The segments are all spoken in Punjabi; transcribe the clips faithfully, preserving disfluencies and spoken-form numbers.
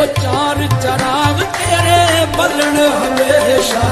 चार चराग तेरे बलन हमेशा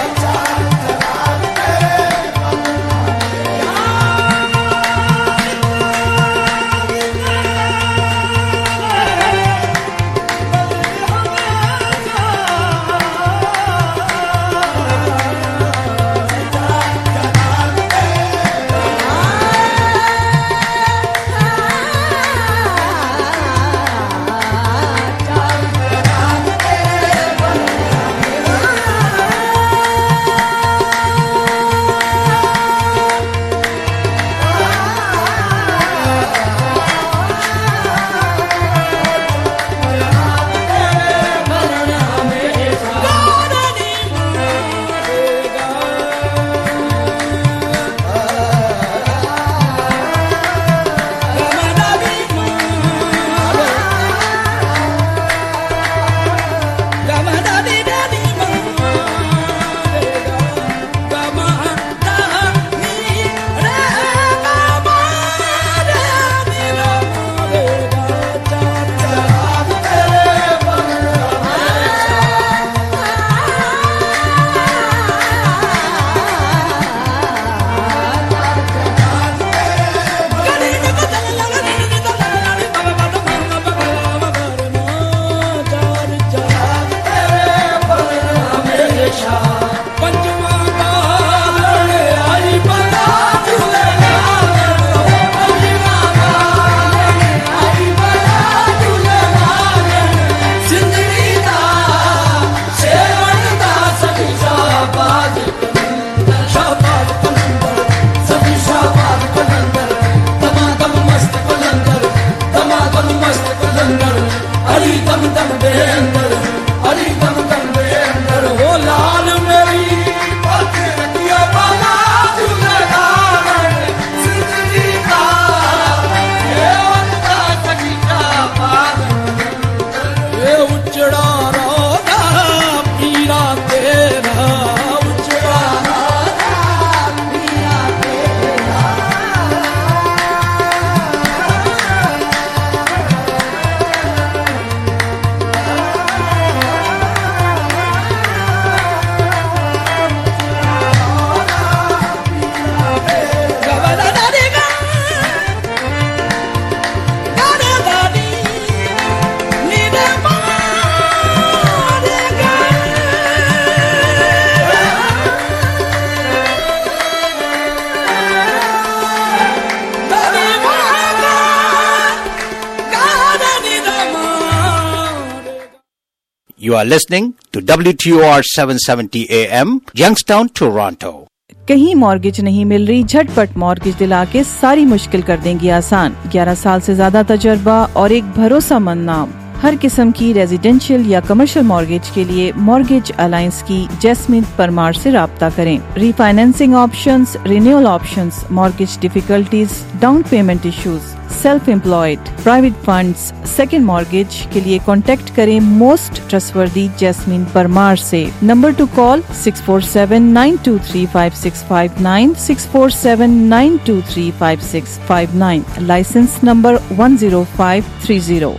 You are listening to W T O R seven seventy A M, Youngstown, Toronto. कहीं मॉर्गेज नहीं मिल रही, झटपट मॉर्गेज दिला के सारी मुश्किल कर देंगी आसान। ग्यारह साल से ज्यादा तजर्बा और एक भरोसामंद नाम। हर किस्म की रेजिडेंशियल या कमर्शियल मॉर्गेज के लिए मॉर्गेज अलायंस की जैस्मिन परमार से राब्ता करें। Refinancing options, renewal options, mortgage difficulties, down payment issues, self employed, private funds, second mortgage के लिए कॉन्टेक्ट करें मोस्ट ट्रस्टवर्दी जैस्मिन परमार से। Number to call six four seven nine two three five six five nine, six four seven nine two three five six five nine, licence number one zero five three zero.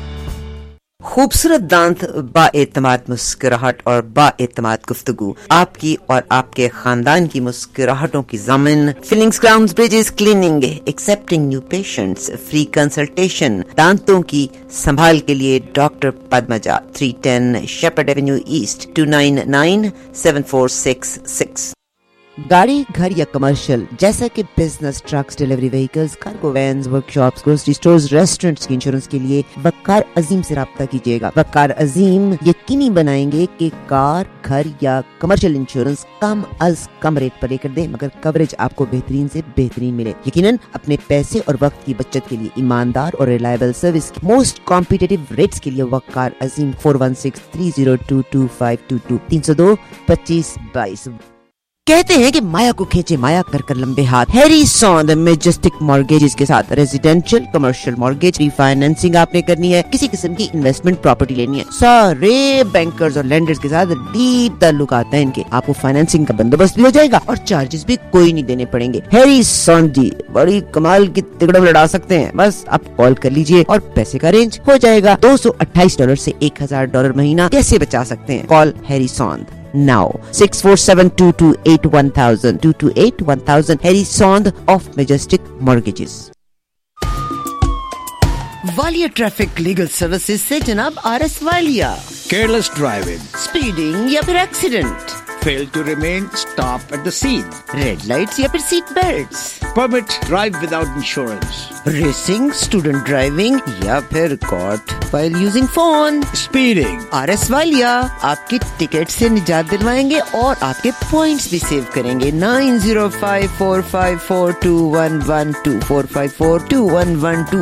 खूबसूरत दांत, बाएतमाद मुस्कुराहट और बाएतमाद गुफ्तगू, आपकी और आपके खानदान की मुस्कुराहटों की ज़मीन। Fillings, crowns, bridges, cleaning, accepting new patients, free consultation. दांतों की संभाल के लिए doctor Padmaja, three ten Sheppard Avenue East, two nine nine seven four six six. गाड़ी, घर या कमर्शियल जैसा कि business, trucks, delivery vehicles, cargo vans, workshops, grocery stores, restaurants के इंश्योरेंस के लिए वकार अजीम से राब्ता कीजिएगा। वकार अजीम यकीनी बनाएंगे कि कार, घर या कमर्शियल इंश्योरेंस कम अज कम रेट पर लेकर दें, मगर कवरेज आपको बेहतरीन से बेहतरीन मिले। यकीनन अपने पैसे और वक्त की बचत के लिए ईमानदार और रिलायबल सर्विस की मोस्ट कॉम्पिटिटिव रेट्स के लिए Waqar Azeem four one six three zero two two five two two, तीन सौ दो पच्चीस बाईस। कहते हैं कि माया को खींचे माया कर कर लंबे हाथ। हैरी सॉन्द मैजेस्टिक मॉर्गेजेस के साथ रेजिडेंशियल कमर्शियल मॉर्गेज रिफाइनेंसिंग आपने करनी है, किसी किस्म की इन्वेस्टमेंट प्रॉपर्टी लेनी है, सारे बैंकर्स और लेंडर्स के साथ डीप ताल्लुकात हैं इनके। आपको फाइनेंसिंग का बंदोबस्त भी हो जाएगा और चार्जेस भी कोई नहीं देने पड़ेंगे। हैरी सॉन्द जी बड़ी कमाल की तिकड़म लड़ा सकते हैं। बस आप कॉल कर लीजिए और पैसे का अरेंज हो जाएगा। दो सौ अट्ठाईस डॉलर से एक हजार डॉलर महीना कैसे बचा सकते हैं? Call Harry Sond now six four seven two two eight one thousand two two eight one thousand Harry Sond of Majestic Mortgages। Walia traffic legal services से जनाब R S Walia. Careless driving, speeding या फिर accident, fail to remain stop at the scene, red lights या फिर seat belts, permit drive without insurance, racing, student driving या फिर caught while using phone. speeding, R S Walia आपकी टिकट से निजात दिलवाएंगे और आपके पॉइंट्स भी सेव करेंगे। Nine zero five four five four two one one two four five four two one one two.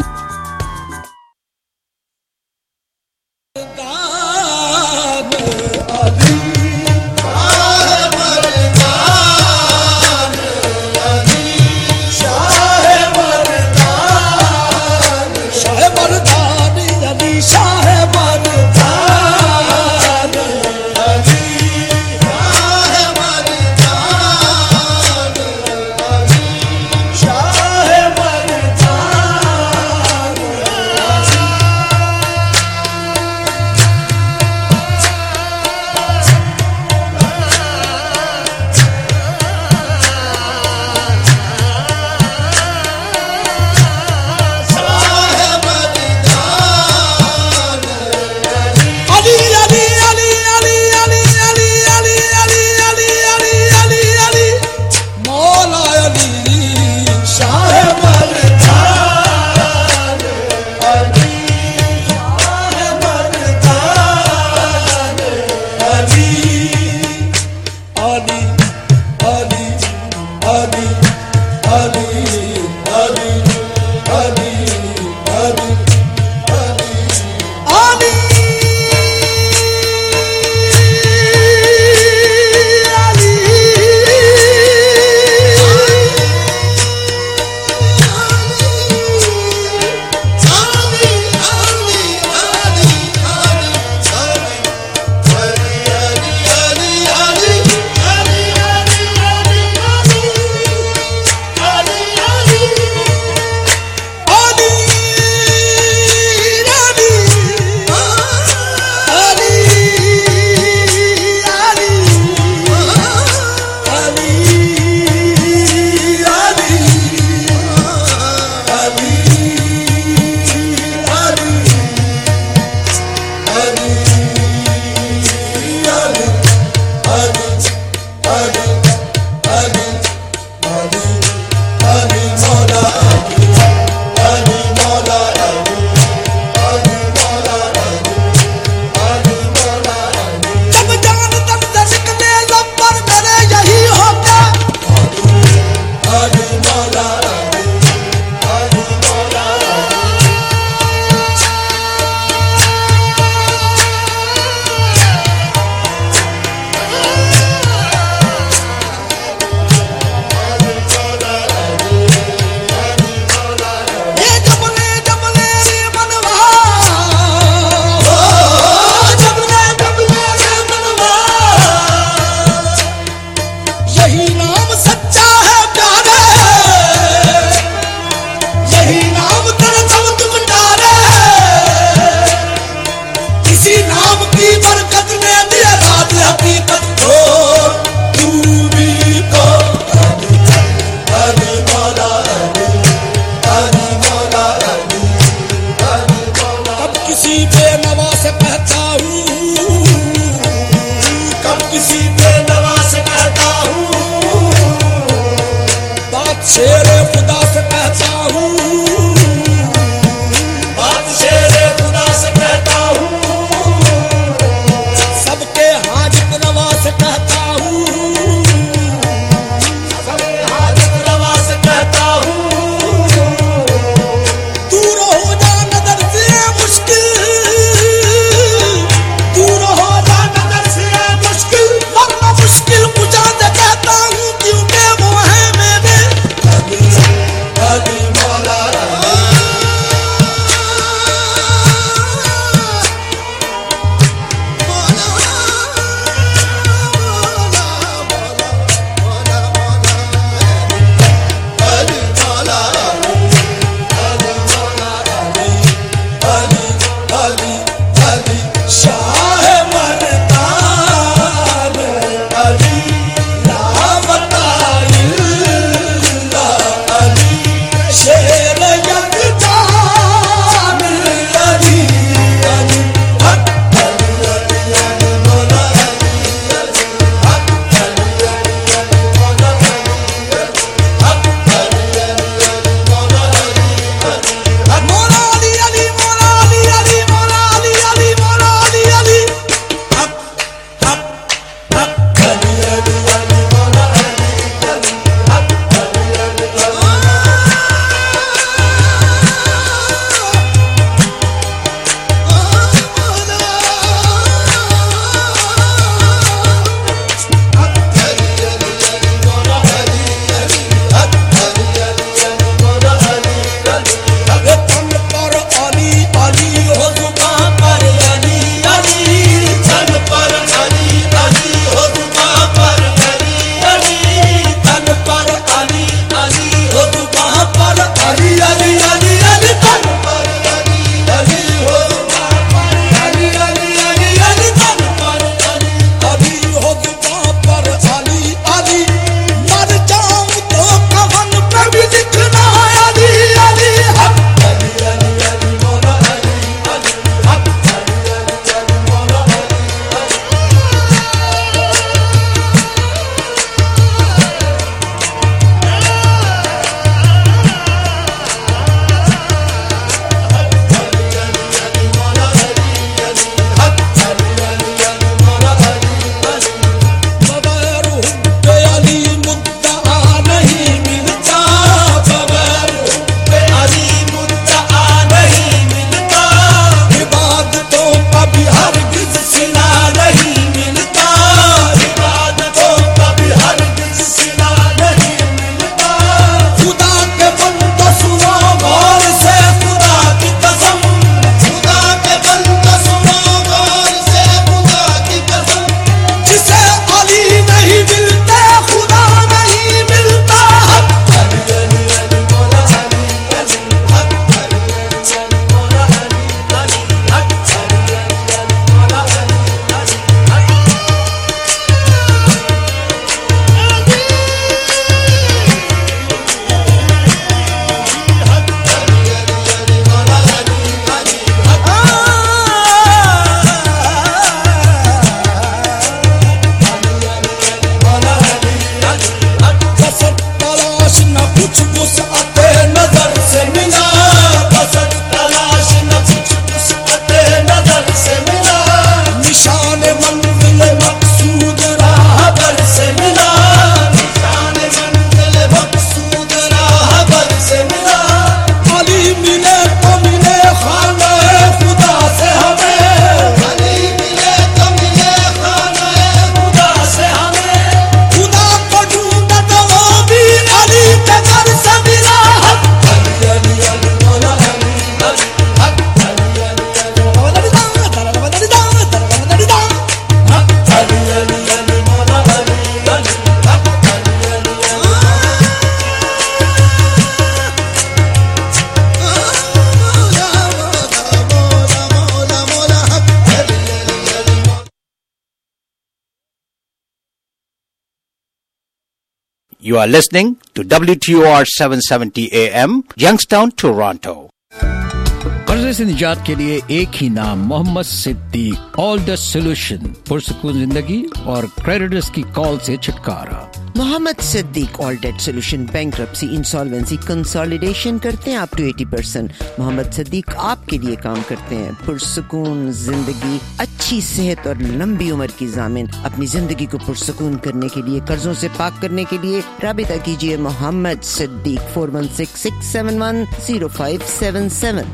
You are listening to W T O R seven seventy A M, Youngstown, Toronto. कर्जे से निजात के लिए एक ही नाम, Mohammad Siddique. All the solution, पुरसुकून जिंदगी और क्रेडिटर्स की कॉल से छुटकारा। Mohammad Siddique all debt solution, bankruptcy, insolvency, consolidation करते हैं अप टू अस्सी परसेंट। मोहम्मद सिद्दीक आपके लिए काम करते हैं। पुरसुकून जिंदगी, अच्छी सेहत और लंबी उम्र की जामिन। अपनी जिंदगी को पुरसुकून करने के लिए, कर्जों से पाक करने के लिए राबिता कीजिए Mohammad Siddique four one six six seven one zero five seven seven.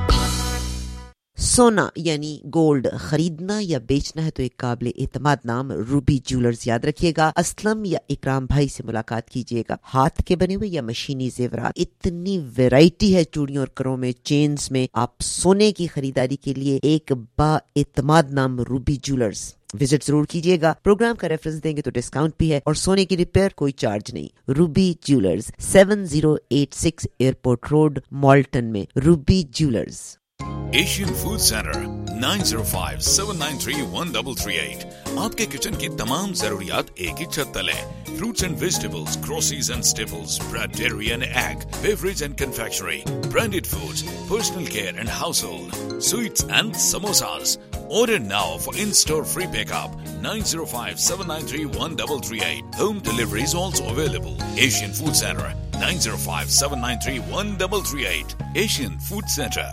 सोना यानी गोल्ड खरीदना या बेचना है तो एक काबिल एतमाद नाम रूबी ज्वेलर्स याद रखिएगा। असलम या इकराम भाई से मुलाकात कीजिएगा। हाथ के बने हुए या मशीनी जेवरात, इतनी वैरायटी है चूड़ियों और करों में, चेन्स में। आप सोने की खरीदारी के लिए एक बा एतमाद नाम रूबी ज्वेलर्स विजिट जरूर कीजिएगा। प्रोग्राम का रेफरेंस देंगे तो डिस्काउंट भी है और सोने की रिपेयर कोई चार्ज नहीं। Ruby Jewellers, seven zero eight six Airport Road, Malton में। Ruby Jewellers. Asian Food Centre nine zero five seven nine three one three three eight. आपके किचन की तमाम जरूरियात एक ही छत तले। Fruits and vegetables, groceries and staples, bread, dairy and egg, beverage and confectionery, branded foods, personal care and household, sweets and samosas. Order now for in-store free pickup nine zero five seven nine three one three three eight. Home delivery is also available. Asian Food Center nine zero five seven nine three one three three eight. Asian Food Center.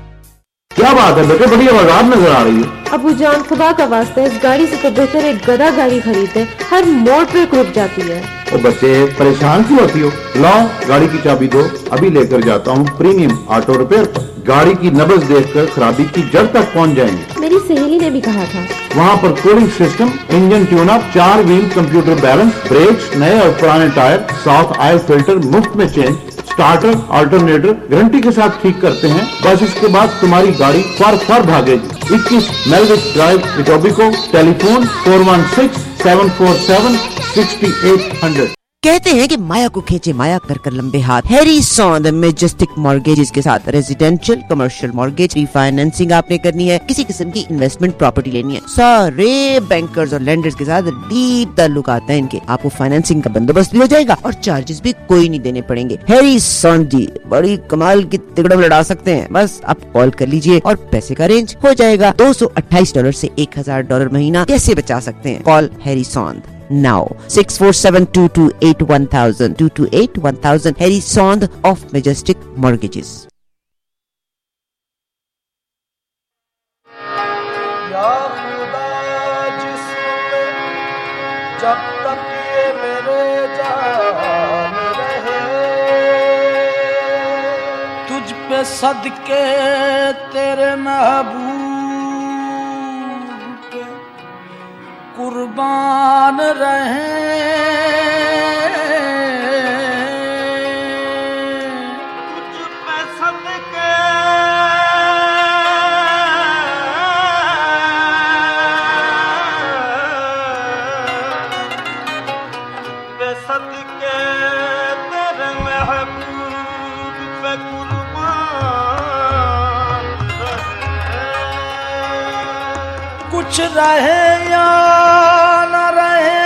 क्या बात है बेटे, बड़ी आवाज नजर आ रही है। अबू जान, खुदा का वास्ता, इस गाड़ी से तो बेहतर एक गधा गाड़ी खरीदे, हर मोड़ पे रुक जाती है। ओ बच्चे, परेशान क्यों होती हो? लाओ गाड़ी की चाबी दो, अभी लेकर जाता हूँ प्रीमियम ऑटो रिपेयर पर। गाड़ी की नब्ज देखकर खराबी की जड़ तक पहुँच जाएंगे। मेरी सहेली ने भी कहा था। वहाँ पर cooling system, engine tune up, चार व्हील कंप्यूटर बैलेंस, ब्रेक्स, नए और पुराने टायर, साउथ ऑयल फिल्टर मुफ्त में चेंज, स्टार्टर अल्टरनेटर गारंटी के साथ ठीक करते हैं। बस इसके बाद तुम्हारी गाड़ी फर फर भागेगी। इक्कीस Melwich Drive, Etobicoke. Telephone four one six seven four seven sixty eight hundred. कहते हैं कि माया को खींचे माया कर कर लंबे हाथ। हैरी सॉन्द मैजेस्टिक मॉर्गेजेस के साथ रेजिडेंशियल, कमर्शियल मॉर्गेज, रिफाइनेंसिंग आपने करनी है, किसी किस्म की इन्वेस्टमेंट प्रॉपर्टी लेनी है, सारे बैंकर्स और लेंडर्स के साथ डीप ताल्लुकात हैं इनके। आपको फाइनेंसिंग का बंदोबस्त भी हो जाएगा और चार्जेस भी कोई नहीं देने पड़ेंगे। हैरी सॉन्द जी बड़ी कमाल की तिकड़म लड़ा सकते हैं। बस आप कॉल कर लीजिए और पैसे का अरेंज हो जाएगा। दो सौ अट्ठाईस डॉलर से एक हजार डॉलर महीना कैसे बचा सकते हैं? Call Harry Sond now six four seven two two eight one thousand two two eight one thousand. Harry Sond of Majestic Mortgages. या खुदा जिस्म जब तक ये मेरे जान रहे, तुझ पे सदके तेरे महबूब कुर्बान रहे। तुझ पे सदके पे सदके तेरे महबूब पे कुर्बान रहे। कुछ रहे या न रहे,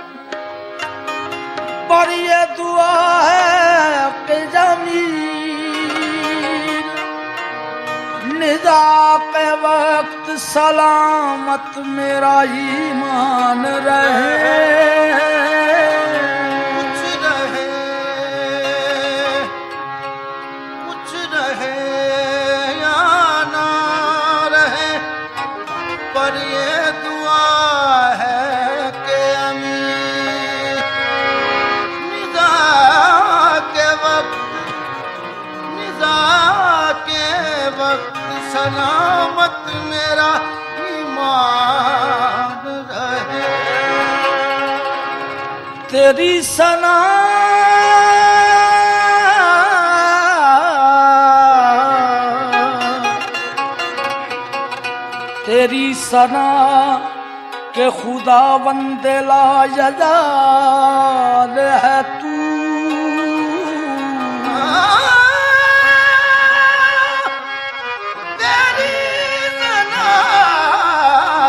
पर ये दुआ है कि ज़मीन निदा के वक्त सलामत मेरा ईमान रहे। कुछ रहे कुछ रहे या ना रहे, पर ये दुआ है कि अमीन निदा के वक्त निदा के वक्त सलामत मेरा ईमान रहे। तेरी सना तेरी सना के खुदा वंदे ला यजाल है तू। तेरी सना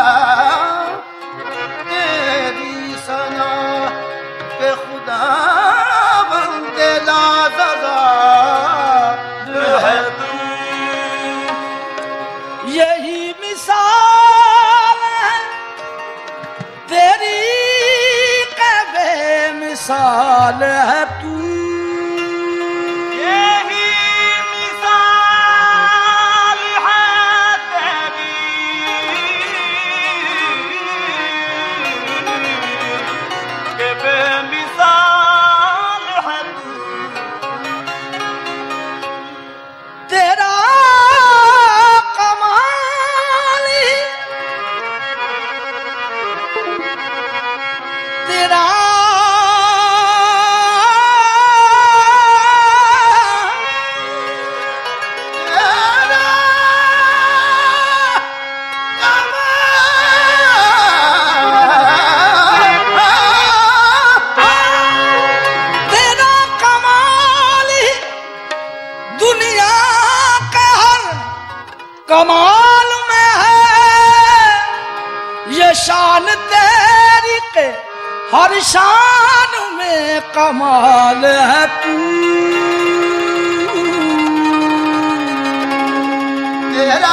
तेरी सना के खुदा तेरा तेरा कमाल ही दुनिया के हर कमाल में है, ये शान तेरी के हर शान में कमाल है तू। तेरा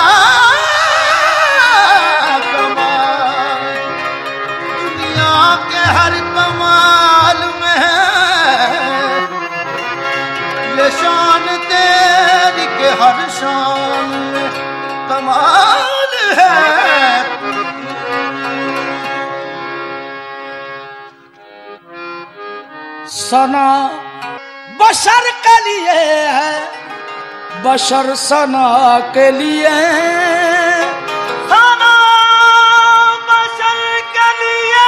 कमाल दुनिया के हर कमाल में है, ये शान तेरी के हर शान में कमाल है। सना बशर के लिए है, बशर सना के लिए, सना बशर के लिए,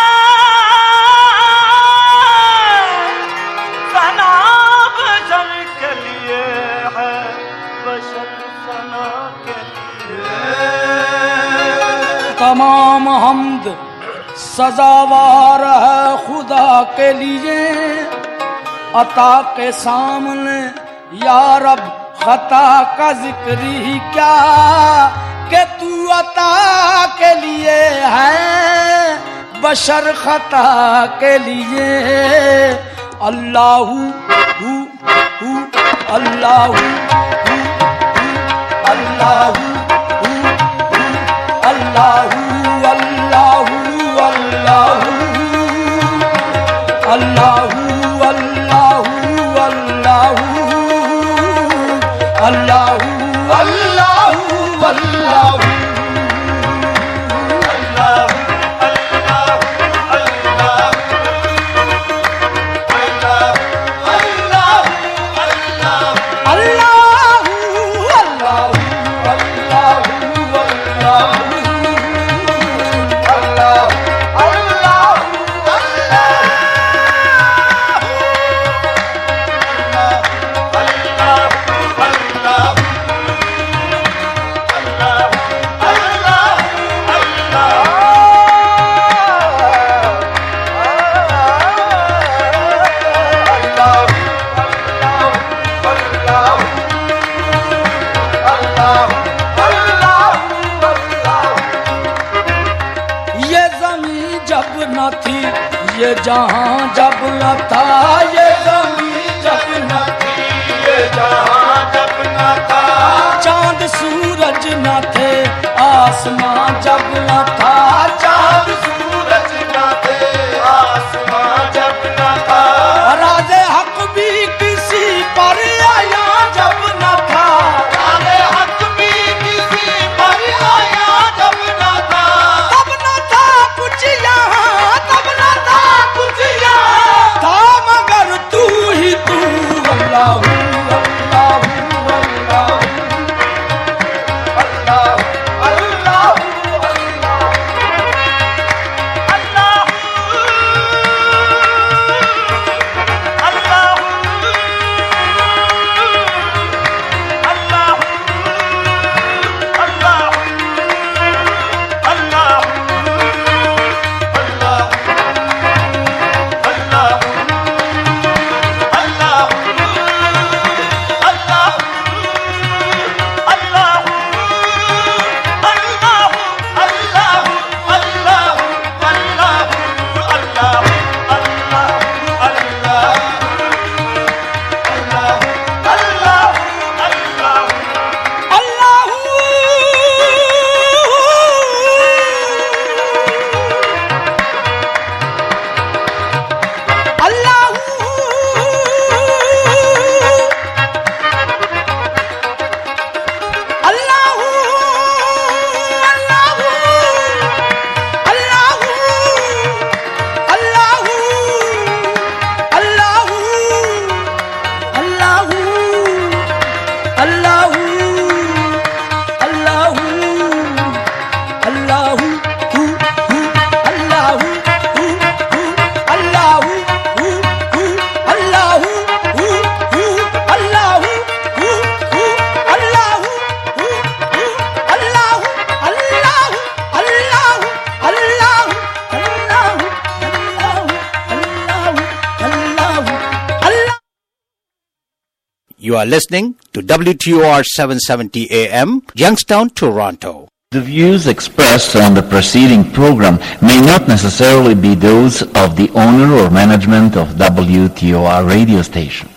सना बशर के लिए है, बशर सना के लिए। तमाम हमद सजावार है खुदा के लिए, अता के सामने या रब खता का जिक्र ही क्या, कि तू अता के लिए है, बशर खता के लिए। अल्लाहू हू हू अल्लाहू हू हू अल्लाहू हू हू अल्लाहू अल्लाहू अल्लाहू अल्लाहू अल्लाहू अल्लाहू अल्लाहू अल्लाहू अल्लाहू ये जहां जब न था, ये ज़मीं जब न थी, ये जहां जब न था, चांद सूरज न थे, आसमां जब न था, चांद सूरज न थे, आसमां जब न था, राज़े हक भी किसी पर आया जब न था, राज़े हक भी किसी पर आया जब न था, तब न था कुछ यहाँ, तब न था कुछ यहाँ, था मगर तू ही तू। Allahu Allahu Allahu Allahu You are listening to W T O R seven seventy A M, Youngstown, Toronto. The views expressed on the preceding program may not necessarily be those of the owner or management of W T O R radio station.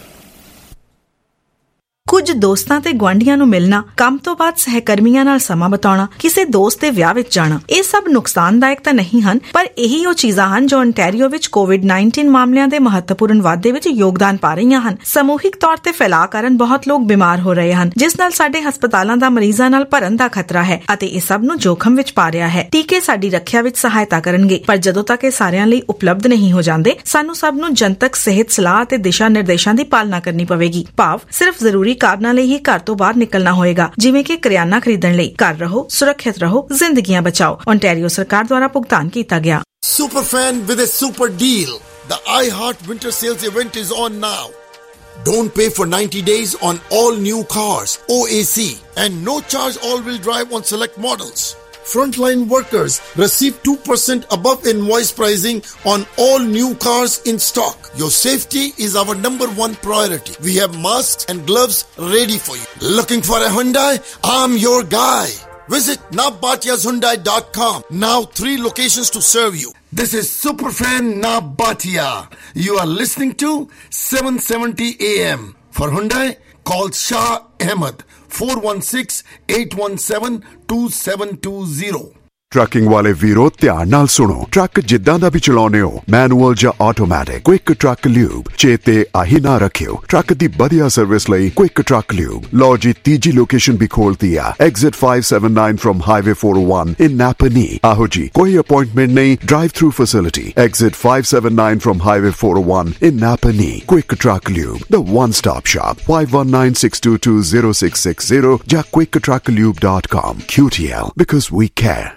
ਕੁਝ ਦੋਸਤਾਂ ਤੇ ਗੁਆਂਢੀਆਂ ਨੂੰ ਮਿਲਣਾ, ਕੰਮ ਤੋਂ ਬਾਅਦ ਸਹਿਕਰਮੀਆਂ ਨਾਲ ਸਮਾਂ ਬਿਤਾਉਣਾ, ਕਿਸੇ ਦੋਸਤ ਦੇ ਵਿਆਹ ਵਿੱਚ ਜਾਣਾ, ਇਹ ਸਭ ਨੁਕਸਾਨਦਾਇਕ ਤਾਂ ਨਹੀਂ ਹਨ, ਪਰ ਇਹੀ ਉਹ ਚੀਜ਼ਾਂ ਹਨ ਜੋ ontario ਵਿੱਚ ਕੋਵਿਡ ਉੱਨੀ ਮਾਮਲਿਆਂ ਦੇ ਮਹੱਤਵਪੂਰਨ ਵਾਧੇ ਵਿੱਚ ਯੋਗਦਾਨ ਪਾ ਰਹੀਆਂ ਹਨ। ਸਮੂਹਿਕ ਤੌਰ ਤੇ ਫੈਲਾਅ ਕਾਰਨ ਬਹੁਤ ਲੋਕ ਬਿਮਾਰ ਹੋ ਰਹੇ ਹਨ, ਜਿਸ ਨਾਲ ਸਾਡੇ ਹਸਪਤਾਲਾਂ ਦਾ ਮਰੀਜ਼ਾਂ ਨਾਲ ਭਰਨ ਦਾ ਖਤਰਾ ਹੈ ਅਤੇ ਇਹ ਸਭ ਨੂੰ ਜੋਖਮ ਵਿੱਚ ਪਾ ਰਿਹਾ ਹੈ। ਟੀਕੇ ਸਾਡੀ ਰੱਖਿਆ ਵਿੱਚ ਸਹਾਇਤਾ ਕਰਨਗੇ, ਪਰ ਜਦੋਂ ਤੱਕ ਇਹ ਸਾਰਿਆਂ ਲਈ ਉਪਲਬਧ ਨਹੀਂ ਹੋ ਜਾਂਦੇ, ਸਾਨੂੰ ਸਭ ਨੂੰ ਜਨਤਕ ਸਿਹਤ ਸਲਾਹ ਅਤੇ ਦਿਸ਼ਾ ਨਿਰਦੇਸ਼ਾਂ ਦੀ ਪਾਲਣਾ ਕਰਨੀ ਪਵੇਗੀ। ਭਾਵ ਸਿਰਫ ਜ਼ਰੂਰੀ ਕਾਰਨਾਂ ਲਈ ਹੀ ਘਰ ਤੋਂ ਬਾਹਰ ਨਿਕਲਣਾ ਹੋਏਗਾ, ਜਿਵੇਂ ਕਿ ਕਰਿਆਨਾ ਖਰੀਦਣ ਲਈ। ਘਰ ਰਹੋ, ਸੁਰੱਖਿਅਤ ਰਹੋ, ਜ਼ਿੰਦਗੀਆਂ ਬਚਾਓ। ontario ਸਰਕਾਰ ਦੁਆਰਾ ਭੁਗਤਾਨ ਕੀਤਾ ਗਿਆ। Superfan with a super deal. The iHeart Winter Sales event is on now. Don't pay for ninety days on all new cars, O A C, and no charge all-wheel drive on select models. Frontline workers receive two percent above invoice pricing on all new cars in stock. Your safety is our number one priority. We have masks and gloves ready for you. Looking for a Hyundai? I'm your guy. Visit nabatiyas hyundai dot com. Now three locations to serve you. This is Superfan Nabatia. You are listening to seven seventy A M. For Hyundai, call Shah Ahmed. four one six, eight one seven, two seven two zero. Trucking ਵਾਲੇ ਵੀਰੋ ਧਿਆਨ ਨਾਲ ਸੁਣੋ। ਟਰੱਕ ਜਿੱਦਾਂ ਦਾ ਵੀ ਚਲਾਉਨੇ ਹੋ, ਮੈਨੂਅਲ ਜਾਂ ਆਟੋਮੈਟਿਕ, ਕੁਇਕ ਟਰੱਕ ਲਿਊਬ ਚੇਤੇ ਆਹੀ ਨਾ ਰੱਖਿਓ। ਟਰੱਕ ਦੀ ਵਧੀਆ ਸਰਵਿਸ ਲਈ ਕੁਇਕ ਟਰੱਕ ਲਿਊਬ। ਲਓ ਜੀ, ਤੀਜੀ ਲੋਕੇਸ਼ਨ ਵੀ ਖੋਲਤੀ ਆ, exit five seventy-nine from Highway four oh one in Napanee। ਆਹੋ ਜੀ, ਕੋਈ ਅਪਾਇੰਟਮੈਂਟ ਨਹੀਂ, drive through facility. Exit five seventy-nine from Highway four oh one in Napanee। Quick truck lube, the one stop shop। five one nine, six two two, zero six six zero ਜਾਂ quick truck lube dot com। Q T L, because we care।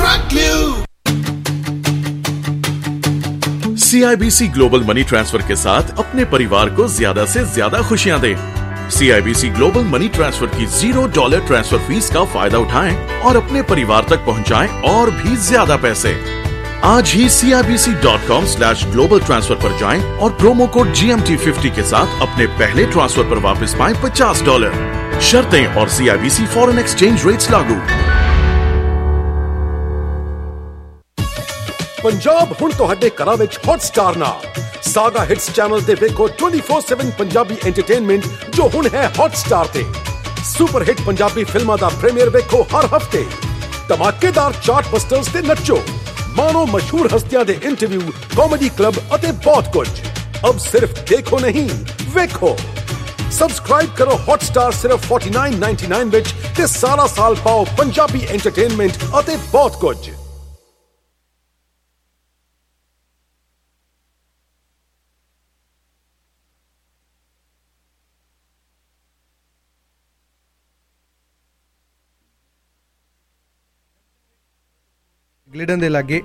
C I B C global money transfer के साथ अपने परिवार को ज्यादा से ज्यादा खुशियां दें। C I B C global money transfer की जीरो डॉलर ट्रांसफर फीस का फायदा उठाएं और अपने परिवार तक पहुंचाएं और भी ज्यादा पैसे। आज ही C I B C dot com slash global transfer पर जाएं और promo code G M T fifty के साथ अपने पहले ट्रांसफर पर वापस पाएं पचास डॉलर। शर्तें और C I B C foreign exchange rates लागू। पंजाब हुण तुहाडे घरां विच हॉटस्टार नाल सागा हिट्स चैनल ते वेखो twenty-four seven पंजाबी एंटरटेनमेंट जो हुण है हॉटस्टार ते। सुपर हिट पंजाबी फिल्मां दा प्रीमियर वेखो हर हफ्ते। धमाकेदार चार्ट बस्टर्स ते नचो, मानो मशहूर हस्तियां दे इंटरव्यू, कॉमेडी क्लब अते बहुत कुछ। अब सिर्फ देखो नहीं, वेखो। सबसक्राइब करो हॉटस्टार सिर्फ forty-nine ninety-nine विच ते सारा साल पाओ पंजाबी एंटरटेनमेंट अते बहुत कुछ। ग्लिडन दे लागे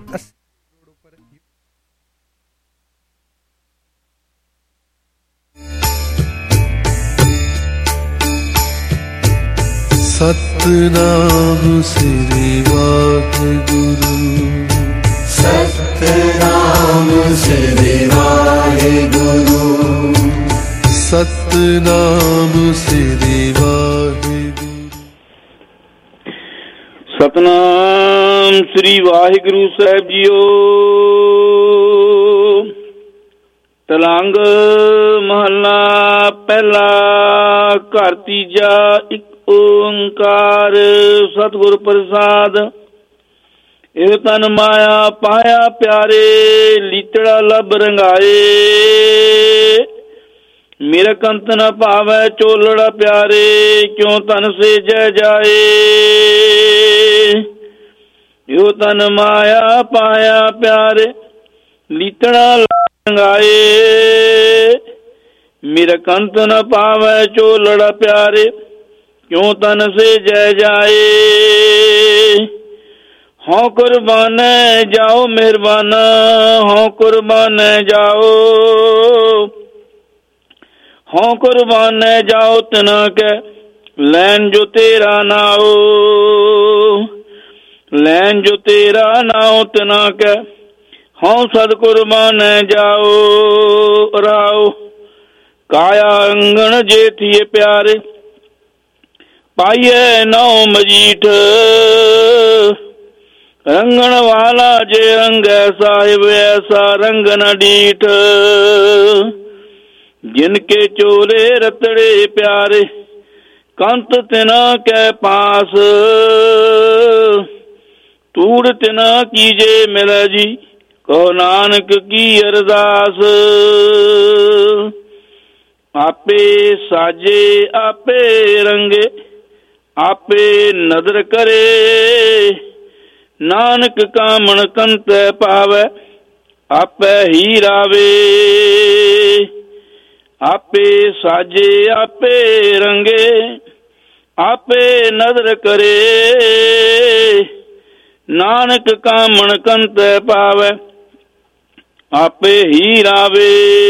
सतनाम श्री वाहिगुरु, सतनाम श्री वाहिगुरु, सतनाम श्री वाहिगुरु। सतनाम श्री वाहिगुरु साहब जीओ। तलंग महला पहला, घर तीजा, एक ओंकार सतगुर प्रसाद। ਇਹ ਤਨ ਮਾਇਆ ਪਾਇਆ ਪਿਆਰੇ, ਲੀਤੜਾ ਲੱਭ ਰੰਗਾਏ। ਮੇਰਾ ਕੰਤ ਨ ਭਾਵੈ ਚੋਲੜਾ ਪਿਆਰੇ, ਕਿਉਂ ਤਨ ਸੇਜੈ ਜਾਏ। ਇਹੋ ਤਨ ਮਾਇਆ ਪਾਇਆ ਪਿਆਰੇ, ਲੀਤੜਾ ਲੱਭ ਰੰਗਾਏ। ਮੇਰਾ ਕੰਤ ਨ ਭਾਵੈ ਚੋਲੜਾ ਪਿਆਰੇ, ਕਿਉਂ ਤਨ ਸੇਜੈ ਜਾਏ। हो कुर्बान जाओ मेहरबाना, हो कुर्बान जाओ, हो कुर्बान जाओ तना के लैन जो तेरा नाओ। लैन जो तेरा नाओ तना के हो सद कुर्बान जाओ। राओ काया अंगण जे थिए प्यारे पाइए नौ मजीठ रंगण वाला जे रंग साहिब ऐसा रंग न डीठ जिनके चोले रतड़े प्यारे कंत तिना के पास तूड़ तिना कीजे मिल जी कहो नानक की अरदास आपे साजे आपे रंगे आपे नदर करे नानक कामण कंत पावे आपे ही रावे आपे साजे आपे रंगे आपे नदर करे नानक कामण कंत पावे आपे ही रावे।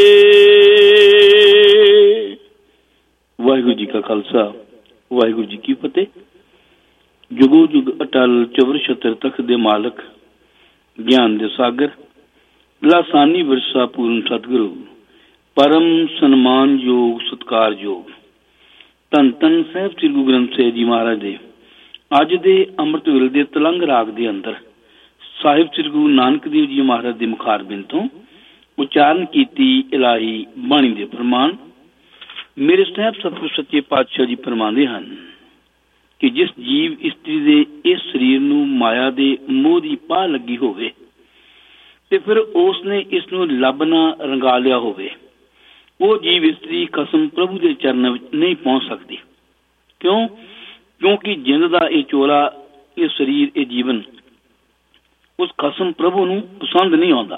वाहिगुरु जी का खालसा वाहिगुरु जी की फतेह। जुगो जुग अटल चवर छतर तख दे मालक ज्ञान दे सागर लासानी विरसा पूर्ण सतगुरु परम सन्मान योग सत्कार योग धन धन साहिब श्री गुरु ग्रंथ साहिब जी महाराज दे अज दे अमृत वेले दे तलंग राग दे अंदर साहिब श्री गुरु नानक देव जी महाराज दे मुखार बिन तो उच्चारण कीती इलाही बाणी दे प्रमाण मेरे साहिब सतगुरु सच्चे पातशाह जी फरमांदे हन कि जिस जीव इस्त्री दे इस शरीर नूं माया दे मोह दी पाह लगी होवे ते फिर उसने इस नूं लभ ना रंगा लिया होवे वो जीव इस्त्री खसम प्रभु दे चरण विच नहीं पहुंच सकती। क्यों? क्योंकि जिंद दा ये चोला ये शरीर ये जीवन उस खसम प्रभु नूं पसंद नहीं आउंदा।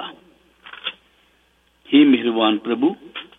हे मेहरबान प्रभु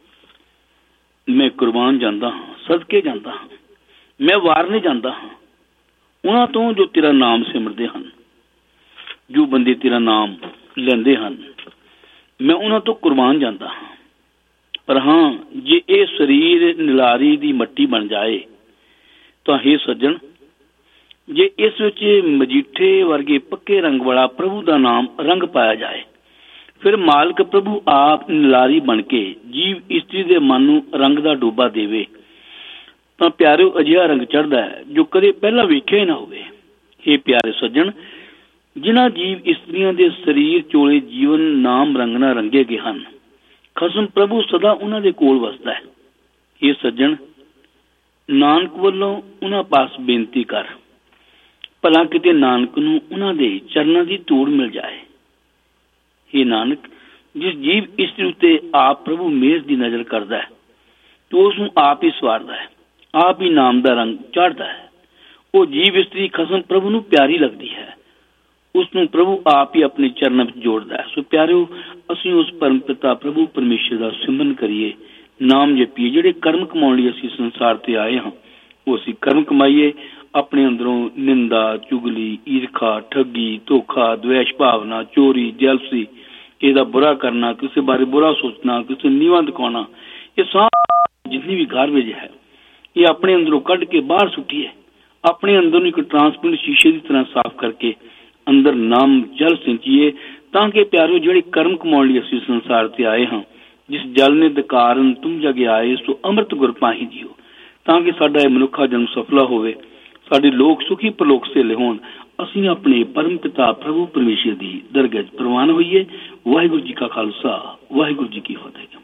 मैं कुर्बान जांदा हां सदके जांदा हां मैं वारने जांदा हां उन्हां तों जो तेरा नाम सिमरदे हन जो बंदे तेरा नाम लेंदे हन मैं उन्हां तों कुर्बान जांदा हां। पर हां जे ये शरीर निलारी दी मट्टी बन जाए तो हे सज्जन जे इस विच मजीठे वर्गे पक्के रंग वाला प्रभु दा नाम रंग पाया जाए फिर मालक प्रभु आप निलारी बन के जीव इस्त्री दे मन नूं रंग दा डोबा देवे तां प्यारे अजिहा रंग चढ़दा है जो कदे पहला वेखिया ही ना होवे। हे प्यारे सज्जन जिन्हां जीव इस्त्रियां दे शरीर चोले जीवन नाम रंग ना रंगे गए हन खसम प्रभु सदा उन्हां दे कोल वसदा है। हे सज्जन नानक वल्लों उन्हां पास बेनती कर भला किते नानक नूं उन्हां दे चरनां दी तोड़ मिल जाए। हे नानक जिस जीव इस्त्री उत्ते आप प्रभु मेहर दी नजर करदा है तो उसनूं आप ही सवारदा है आप ही नाम दा रंग चाढ़दा है। वो जीव इस्त्री खसम प्रभु नूं प्यारी लगदी है उसनूं प्रभु आप ही अपने चरणों विच जोड़दा है। सो प्यारिओ असीं उस परम पिता प्रभु परमेश्वर दा सिमरन करिए नाम जपीए जिहड़े कर्म कमाउण लई असीं संसार ते आए हां वो असीं कर्म कमाईए अपने अंदरों निंदा चुगली ईर्खा ठगी धोखा द्वेष भावना चोरी जलसी ਇਹਦਾ बुरा करना किसी बारे बुरा सोचना किसी नीवा दिखाना ये सारी जितनी भी गार्बेज है ये अपने अंदरों कढ़ के बाहर सुटिए अपने अंदर एक ट्रांसपेरेंट शीशे की तरह साफ करके अंदर नाम जल सिंचिए ताकि प्यारो जिहड़े कर्म कमाउण लई असीं संसार ते आए हां जिस जल ने दकारण तुम जगे आए सो अमृत गुर पाही जियो ताकि साडा मनुखा जन्म सफला होवे साडे लोक सुखी परलोक सेले होण असीं अपने परम पिता प्रभु परमेश्वर दी दरगाह च प्रवान होइए। वाहिगुरू जी का खालसा वाहिगुरू जी की फतेह।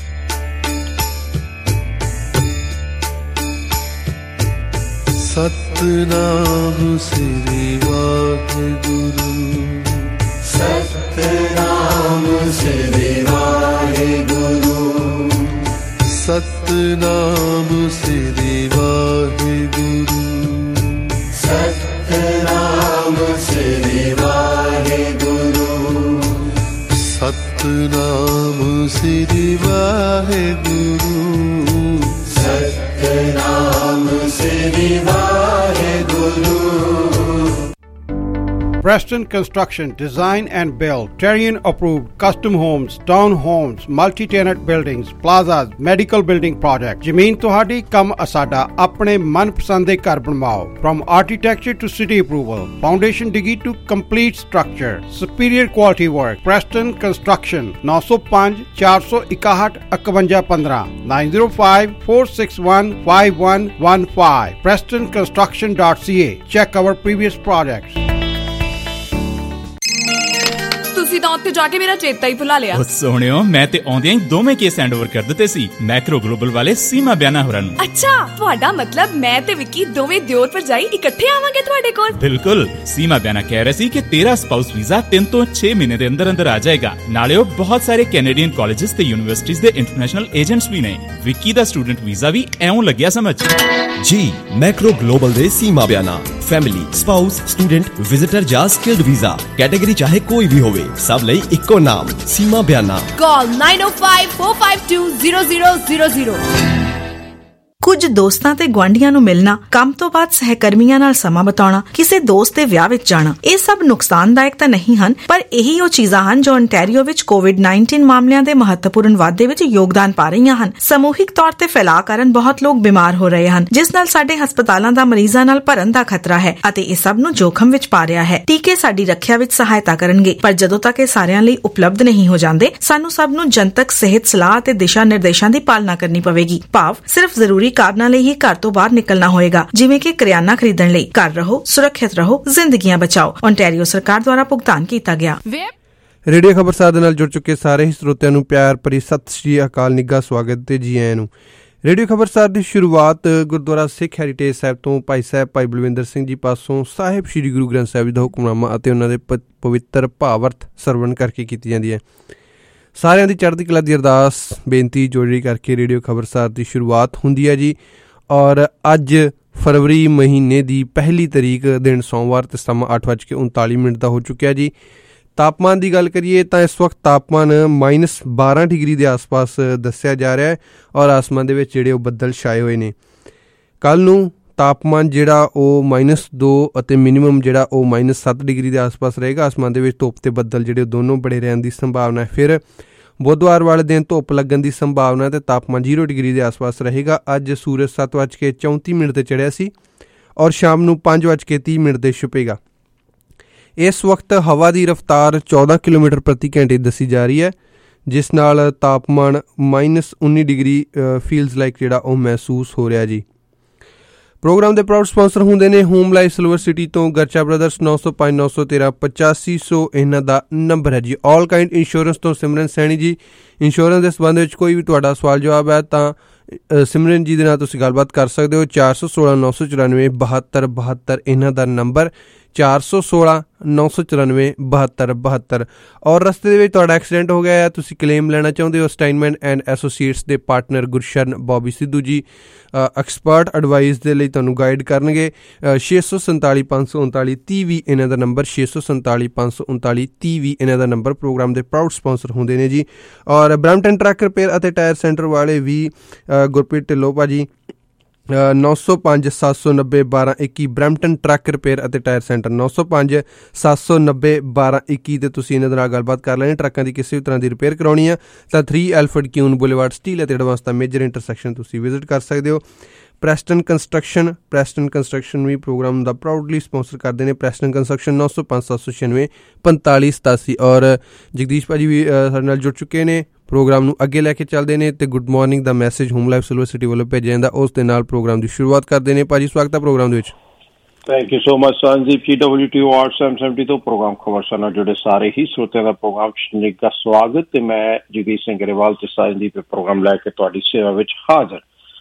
Satnam Shri Waheguru Satnam Shri Waheguru Satnam Shri Waheguru Satnam Shri Waheguru Satnam Shri Waheguru Satnam Shri Waheguru. Preston Construction Design and Build, Terrian approved custom homes, town homes, multi-tenant buildings, plazas, medical building project. ਜ਼ਮੀਨ ਤੁਹਾਡੀ ਕੰਮ ਅਸਾਡਾ ਆਪਣੇ ਮਨਪਸੰਦ ਦੇ ਘਰ ਬਣਵਾਓ. From architecture to city approval, foundation digi to complete structure, superior quality work. Preston Construction nine oh five four one one one one one five nine oh five four six one five one one five. preston construction dot c a. Check our previous projects. ਤੁਸੀਂ ਤਾਂ ਉੱਥੇ ਜਾ ਕੇ ਮੇਰਾ ਚੇਤਾ ਹੀ ਭੁਲਾ ਲਿਆ। ਉਹ ਸੋਹਣਿਓ, ਮੈਂ ਤੇ ਆਉਂਦਿਆਂ ਹੀ ਦੋਵੇਂ ਕੇਸ ਹੈਂਡਓਵਰ ਕਰ ਦਿੱਤੇ ਸੀ ਮੈਕਰੋ ਗਲੋਬਲ ਵਾਲੇ ਸੀਮਾ ਬਿਆਨਾ ਹੋਰਾਂ ਨੂੰ। ਅੱਛਾ, ਤੁਹਾਡਾ ਮਤਲਬ ਮੈਂ ਤੇ ਵਿੱਕੀ ਦੋਵੇਂ ਦਿਓਰ ਭਰਜਾਈ ਇਕੱਠੇ ਆਵਾਂਗੇ ਤੁਹਾਡੇ ਕੋਲ? ਬਿਲਕੁਲ। ਸੀਮਾ ਬਿਆਨਾ ਕਹਿ ਰਹੀ ਸੀ ਕਿ ਤੇਰਾ ਸਪਾਊਸ ਵੀਜ਼ਾ ਤਿੰਨ ਤੋਂ ਛੇ ਮਹੀਨੇ ਦੇ ਅੰਦਰ ਅੰਦਰ ਆ ਜਾਏਗਾ। ਨਾਲੇ ਉਹ ਬਹੁਤ ਸਾਰੇ ਕੈਨੇਡੀਅਨ ਕਾਲਜਸ ਤੇ ਯੂਨੀਵਰਸਿਟੀਜ਼ ਦੇ ਇੰਟਰਨੈਸ਼ਨਲ ਏਜੰਟਸ ਵੀ ਨੇ। ਵਿੱਕੀ ਦਾ ਸਟੂਡੈਂਟ ਵੀਜ਼ਾ ਵੀ ਐਉਂ ਲੱਗਿਆ ਸਮਝ। ਜੀ ਮੈਕਰੋ ਗਲੋਬਲ ਦੇ Seema Biana family, spouse, student, visitor ਜਾਂ ਸਕਿਲਡ ਵੀਜ਼ਾ ਕੈਟਾਗਰੀ ਚਾਹੇ ਕੋਈ ਵੀ ਹੋਵੇ, ਸਭ ਲਈ ਇੱਕੋ ਨਾਮ ਸੀਮਾ ਬਿਆਨਾ। ਕਾਲ nine oh five four five two zero zero zero zero। ਕੁਝ ਦੋਸਤਾਂ ਤੇ ਗੁਆਂਢੀਆਂ ਨੂੰ ਮਿਲਣਾ, ਕੰਮ ਤੋਂ ਬਾਅਦ ਸਹਿਕਰਮੀਆਂ ਨਾਲ ਸਮਾਂ ਬਿਤਾਉਣਾ, ਕਿਸੇ ਦੋਸਤ ਦੇ ਵਿਆਹ ਵਿੱਚ ਜਾਣਾ, ਇਹ ਸਭ ਨੁਕਸਾਨਦਾਇਕ ਤਾਂ ਨਹੀਂ ਹਨ, ਪਰ ਇਹੀ ਉਹ ਚੀਜ਼ਾਂ ਹਨ ਜੋ ontario ਵਿੱਚ ਕੋਵਿਡ nineteen ਮਾਮਲਿਆਂ ਦੇ ਮਹੱਤਵਪੂਰਨ ਵਾਧੇ ਵਿੱਚ ਯੋਗਦਾਨ ਪਾ ਰਹੀਆਂ ਹਨ। ਸਮੂਹਿਕ ਤੌਰ ਤੇ ਫੈਲਾਅ ਕਾਰਨ ਬਹੁਤ ਲੋਕ ਬਿਮਾਰ ਹੋ ਰਹੇ ਹਨ, ਜਿਸ ਨਾਲ ਸਾਡੇ ਹਸਪਤਾਲਾਂ ਦਾ ਮਰੀਜ਼ਾਂ ਨਾਲ ਭਰਨ ਦਾ ਖਤਰਾ ਹੈ ਅਤੇ ਇਹ ਸਭ ਨੂੰ ਜੋਖਮ ਵਿੱਚ ਪਾ ਰਿਹਾ ਹੈ। ਟੀਕੇ ਸਾਡੀ ਰੱਖਿਆ ਵਿੱਚ ਸਹਾਇਤਾ ਕਰਨਗੇ, ਪਰ ਜਦੋਂ ਤੱਕ ਇਹ ਸਾਰਿਆਂ ਲਈ ਉਪਲਬਧ ਨਹੀਂ ਹੋ ਜਾਂਦੇ, ਸਾਨੂੰ ਸਭ ਨੂੰ ਜਨਤਕ ਸਿਹਤ ਸਲਾਹ ਅਤੇ ਦਿਸ਼ਾ ਨਿਰਦੇਸ਼ਾਂ ਦੀ ਪਾਲਣਾ ਕਰਨੀ ਪਵੇਗੀ। ਭਾਵ ਸਿਰਫ ਜ਼ਰੂਰੀ ਕਾਰਨਾਂ ਲਈ ਹੀ ਘਰ ਤੋਂ ਬਾਹਰ ਨਿਕਲਣਾ ਹੋਏਗਾ, ਜਿਵੇਂ ਕਿ ਕਰਿਆਨਾ ਖਰੀਦਣ ਲਈ। ਘਰ ਰਹੋ, ਸੁਰੱਖਿਅਤ ਰਹੋ, ਜ਼ਿੰਦਗੀਆਂ ਬਚਾਓ। ontario ਸਰਕਾਰ ਦੁਆਰਾ ਭੁਗਤਾਨ ਕੀਤਾ ਗਿਆ। ਰੇਡੀਓ ਖਬਰਸਾਰ ਦੇ ਨਾਲ ਜੁੜ ਚੁੱਕੇ ਸਾਰੇ ਹੀ ਸਰੋਤਿਆਂ ਨੂੰ ਪਿਆਰ ਭਰੀ ਸਤਿ ਸ਼੍ਰੀ ਅਕਾਲ, ਨਿੱਘਾ ਸਵਾਗਤ ਤੇ ਜੀ ਆਇਆਂ ਨੂੰ। ਰੇਡੀਓ ਖਬਰਸਾਰ ਦੀ ਸ਼ੁਰੂਆਤ ਗੁਰਦੁਆਰਾ ਸਿੱਖ ਹੈਰੀਟੇਜ ਸਾਹਿਬ ਤੋਂ ਭਾਈ ਸਾਹਿਬ ਭਾਈ ਬਲਵਿੰਦਰ ਸਿੰਘ ਜੀ ਪਾਸੋਂ ਸਾਹਿਬ ਸ਼੍ਰੀ ਗੁਰੂ ਗ੍ਰੰਥ ਸਾਹਿਬ ਜੀ ਦਾ ਹੁਕਮਨਾਮਾ ਅਤੇ ਉਹਨਾਂ ਦੇ ਪਵਿੱਤਰ ਭਾਵਰਥ ਸਰਵਣ ਕਰਕੇ ਕੀਤੀ ਜਾਂਦੀ ਹੈ। ਸਾਰਿਆਂ ਦੀ ਚੜ੍ਹਦੀ ਕਲਾ ਦੀ ਅਰਦਾਸ ਬੇਨਤੀ ਜੋੜੀ ਕਰਕੇ ਰੇਡੀਓ ਖਬਰਸਾਰ ਦੀ ਸ਼ੁਰੂਆਤ ਹੁੰਦੀ ਹੈ ਜੀ। ਔਰ ਅੱਜ ਫਰਵਰੀ ਮਹੀਨੇ ਦੀ ਪਹਿਲੀ ਤਰੀਕ ਦਿਨ ਸੋਮਵਾਰ ਤੇ ਸਮਾਂ ਅੱਠ ਵੱਜ ਕੇ ਉਨਤਾਲੀ ਮਿੰਟ ਦਾ ਹੋ ਚੁੱਕਿਆ ਜੀ। ਤਾਪਮਾਨ ਦੀ ਗੱਲ ਕਰੀਏ ਤਾਂ ਇਸ ਵਕਤ ਤਾਪਮਾਨ ਮਾਈਨਸ ਬਾਰਾਂ ਡਿਗਰੀ ਦੇ ਆਸ ਪਾਸ ਦੱਸਿਆ ਜਾ ਰਿਹਾ ਹੈ ਔਰ ਆਸਮਾਨ ਦੇ ਵਿੱਚ ਜਿਹੜੇ ਉਹ ਬੱਦਲ ਛਾਏ ਹੋਏ ਨੇ। ਕੱਲ੍ਹ ਨੂੰ ਤਾਪਮਾਨ ਜਿਹੜਾ ਉਹ ਮਾਈਨਸ ਦੋ ਅਤੇ ਮਿਨੀਮਮ ਜਿਹੜਾ ਉਹ ਮਾਈਨਸ ਸੱਤ ਡਿਗਰੀ ਦੇ ਆਸ ਪਾਸ ਰਹੇਗਾ। ਆਸਮਾਨ ਦੇ ਵਿੱਚ ਧੁੱਪ ਤੇ ਬੱਦਲ ਜਿਹੜੇ ਦੋਨੋਂ ਬੜੇ ਰਹਿਣ ਦੀ ਸੰਭਾਵਨਾ ਹੈ। ਫਿਰ ਬੁੱਧਵਾਰ ਵਾਲੇ ਦਿਨ ਧੁੱਪ ਲੱਗਣ ਦੀ ਸੰਭਾਵਨਾ ਤੇ ਤਾਪਮਾਨ ਜ਼ੀਰੋ ਡਿਗਰੀ ਦੇ ਆਸ ਪਾਸ ਰਹੇਗਾ। ਅੱਜ ਸੂਰਜ ਸੱਤ ਵੱਜ ਕੇ ਚੌਂਤੀ ਮਿੰਟ 'ਤੇ ਚੜ੍ਹਿਆ ਸੀ ਔਰ ਸ਼ਾਮ ਨੂੰ ਪੰਜ ਵੱਜ ਕੇ ਤੀਹ ਮਿੰਟ 'ਤੇ ਛੁਪੇਗਾ। ਇਸ ਵਕਤ ਹਵਾ ਦੀ ਰਫ਼ਤਾਰ ਚੌਦਾਂ ਕਿਲੋਮੀਟਰ ਪ੍ਰਤੀ ਘੰਟੇ ਦੱਸੀ ਜਾ ਰਹੀ ਹੈ, ਜਿਸ ਨਾਲ ਤਾਪਮਾਨ ਮਾਈਨਸ ਉੱਨੀ ਡਿਗਰੀ ਫੀਲਸ ਲਾਈਕ ਜਿਹੜਾ ਉਹ ਮਹਿਸੂਸ ਹੋ ਰਿਹਾ ਜੀ। ਪ੍ਰੋਗਰਾਮ ਦੇ ਪ੍ਰਾਊਡ ਸਪਾਂਸਰ ਹੁੰਦੇ ਨੇ ਹੋਮ ਲਾਈਫ ਸਿਲਵਰ ਸਿਟੀ ਤੋਂ ਗਰਚਾ ਬ੍ਰਦਰਸ ਨੌ ਸੌ ਪੰਜ ਨੌ ਸੌ ਤੇਰਾਂ ਪਚਾਸੀ ਸੌ ਇਹਨਾਂ ਦਾ ਨੰਬਰ ਹੈ ਜੀ। ਆਲ ਕਾਇੰਡ ਇੰਸ਼ੋਰੈਂਸ ਤੋਂ ਸਿਮਰਨ ਸੈਣੀ ਜੀ। ਇੰਸ਼ੋਰੈਂਸ ਦੇ ਸੰਬੰਧ ਵਿੱਚ ਕੋਈ ਵੀ ਤੁਹਾਡਾ ਸਵਾਲ ਜਵਾਬ ਹੈ ਤਾਂ ਸਿਮਰਨ ਜੀ ਦੇ ਨਾਲ ਤੁਸੀਂ ਗੱਲਬਾਤ ਕਰ ਸਕਦੇ ਹੋ। ਚਾਰ ਸੌ ਸੋਲਾਂ ਨੌ ਸੌ ਚੁਰਾਨਵੇਂ ਬਹੱਤਰ ਬਹੱਤਰ ਇਹਨਾਂ ਦਾ ਨੰਬਰ ਚਾਰ ਸੌ ਸੋਲਾਂ ਨੌ ਸੌ ਚੁਰਾਨਵੇਂ ਬਹੱਤਰ ਬਹੱਤਰ। ਔਰ ਰਸਤੇ ਦੇ ਵਿੱਚ ਤੁਹਾਡਾ ਐਕਸੀਡੈਂਟ ਹੋ ਗਿਆ ਹੈ, ਤੁਸੀਂ ਕਲੇਮ ਲੈਣਾ ਚਾਹੁੰਦੇ ਹੋ, ਸਟਾਈਨਮੈਨ ਐਂਡ ਐਸੋਸੀਏਟਸ ਦੇ partner Gursharan Bobby Sidhu ji expert advice ਦੇ ਲਈ ਤੁਹਾਨੂੰ ਗਾਈਡ ਕਰਨਗੇ। ਛੇ ਸੌ ਸੰਤਾਲੀ ਪੰਜ ਸੌ ਉਨਤਾਲੀ ਤੀਹ ਵੀਹ ਇਹਨਾਂ ਦਾ ਨੰਬਰ, ਛੇ ਸੌ ਸੰਤਾਲੀ ਪੰਜ ਸੌ ਉਨਤਾਲੀ ਤੀਹ ਵੀਹ ਇਹਨਾਂ ਦਾ ਨੰਬਰ ਪ੍ਰੋਗਰਾਮ ਦੇ ਪ੍ਰਾਊਡ ਸਪਾਂਸਰ ਹੁੰਦੇ ਨੇ ਜੀ। ਔਰ ਬਰੈਂਪਟਨ ਟਰੱਕ ਰਿਪੇਅਰ ਅਤੇ ਟਾਇਰ ਸੈਂਟਰ ਵਾਲੇ ਵੀ ਗੁਰਪ੍ਰੀਤ ਢਿੱਲੋਂ ਭਾਜੀ ਨੌ ਸੌ ਪੰਜ ਸੱਤ ਸੌ ਨੱਬੇ ਬਾਰਾਂ ਇੱਕੀ। ਬਰੈਂਪਟਨ ਟਰੱਕ ਰਿਪੇਅਰ ਅਤੇ ਟਾਇਰ ਸੈਂਟਰ ਨੌ ਸੌ ਪੰਜ ਸੱਤ ਸੌ ਨੱਬੇ ਬਾਰਾਂ ਇੱਕੀ 'ਤੇ ਤੁਸੀਂ ਇਹਨਾਂ ਦੇ ਨਾਲ ਗੱਲਬਾਤ ਕਰ ਲੈਣੀ। ਟਰੱਕਾਂ ਦੀ ਕਿਸੇ ਵੀ ਤਰ੍ਹਾਂ ਦੀ ਰਿਪੇਅਰ ਕਰਾਉਣੀ ਆ ਤਾਂ three Alfred Queen Boulevard Steeles ਅਤੇ ਐਡਵਾਂਸ ਦਾ ਮੇਜਰ ਇੰਟਰਸੈਕਸ਼ਨ ਤੁਸੀਂ ਵਿਜ਼ਿਟ ਕਰ ਸਕਦੇ ਹੋ। ਪ੍ਰੈਸਟਨ ਕੰਸਟਰਕਸ਼ਨ ਪ੍ਰੈਸਟਨ ਕੰਸਟਰਕਸ਼ਨ ਵੀ ਪ੍ਰੋਗਰਾਮ ਦਾ ਪ੍ਰਾਊਡਲੀ ਸਪਾਂਸਰ ਕਰਦੇ ਨੇ। ਪ੍ਰੈਸਟਨ ਕੰਸਟਰਕਸ਼ਨ ਨੌ ਸੌ ਪੰਜ ਸੱਤ ਸੌ ਛਿਆਨਵੇਂ ਪੰਤਾਲੀ ਸਤਾਸੀ। ਔਰ ਜਗਦੀਸ਼ ਭਾਜੀ ਵੀ ਸਾਡੇ ਨਾਲ ਜੁੜ ਚੁੱਕੇ ਨੇ, ਪ੍ਰੋਗਰਾਮ ਨੂੰ ਅੱਗੇ ਲੈ ਕੇ ਚੱਲਦੇ ਨੇ ਤੇ ਗੁੱਡ ਮਾਰਨਿੰਗ ਦਾ message Home Life Silver City ਵੱਲੋਂ ਭੇਜਿਆ ਜਾਂਦਾ, ਉਸ ਦੇ ਨਾਲ ਪ੍ਰੋਗਰਾਮ ਦੀ ਸ਼ੁਰੂਆਤ ਕਰਦੇ ਨੇ। ਭਾਜੀ ਸਵਾਗਤ ਹੈ ਪ੍ਰੋਗਰਾਮ ਦੇ ਵਿੱਚ। Thank you so much Sandeep ji. W T O R seven seventy ਤੋਂ ਪ੍ਰੋਗਰਾਮ ਖਬਰਸਾਰ ਨਾਲ ਜੁੜੇ ਸਾਰੇ ਹੀ ਸਰੋਤਿਆਂ ਦਾ ਪ੍ਰੋਗਰਾਮ ਨਿੱਘਾ ਸਵਾਗਤ ਤੇ ਮੈਂ ਜਗਦੀਸ਼ ਸਿੰਘ ਗਰੇਵਾਲ ਤੇ ਸੰਦੀਪ ਪ੍ਰੋਗਰਾਮ ਲੈ ਕੇ ਤੁਹਾਡੀ ਸੇਵਾ ਵਿੱਚ ਹਾਜ਼ਰ।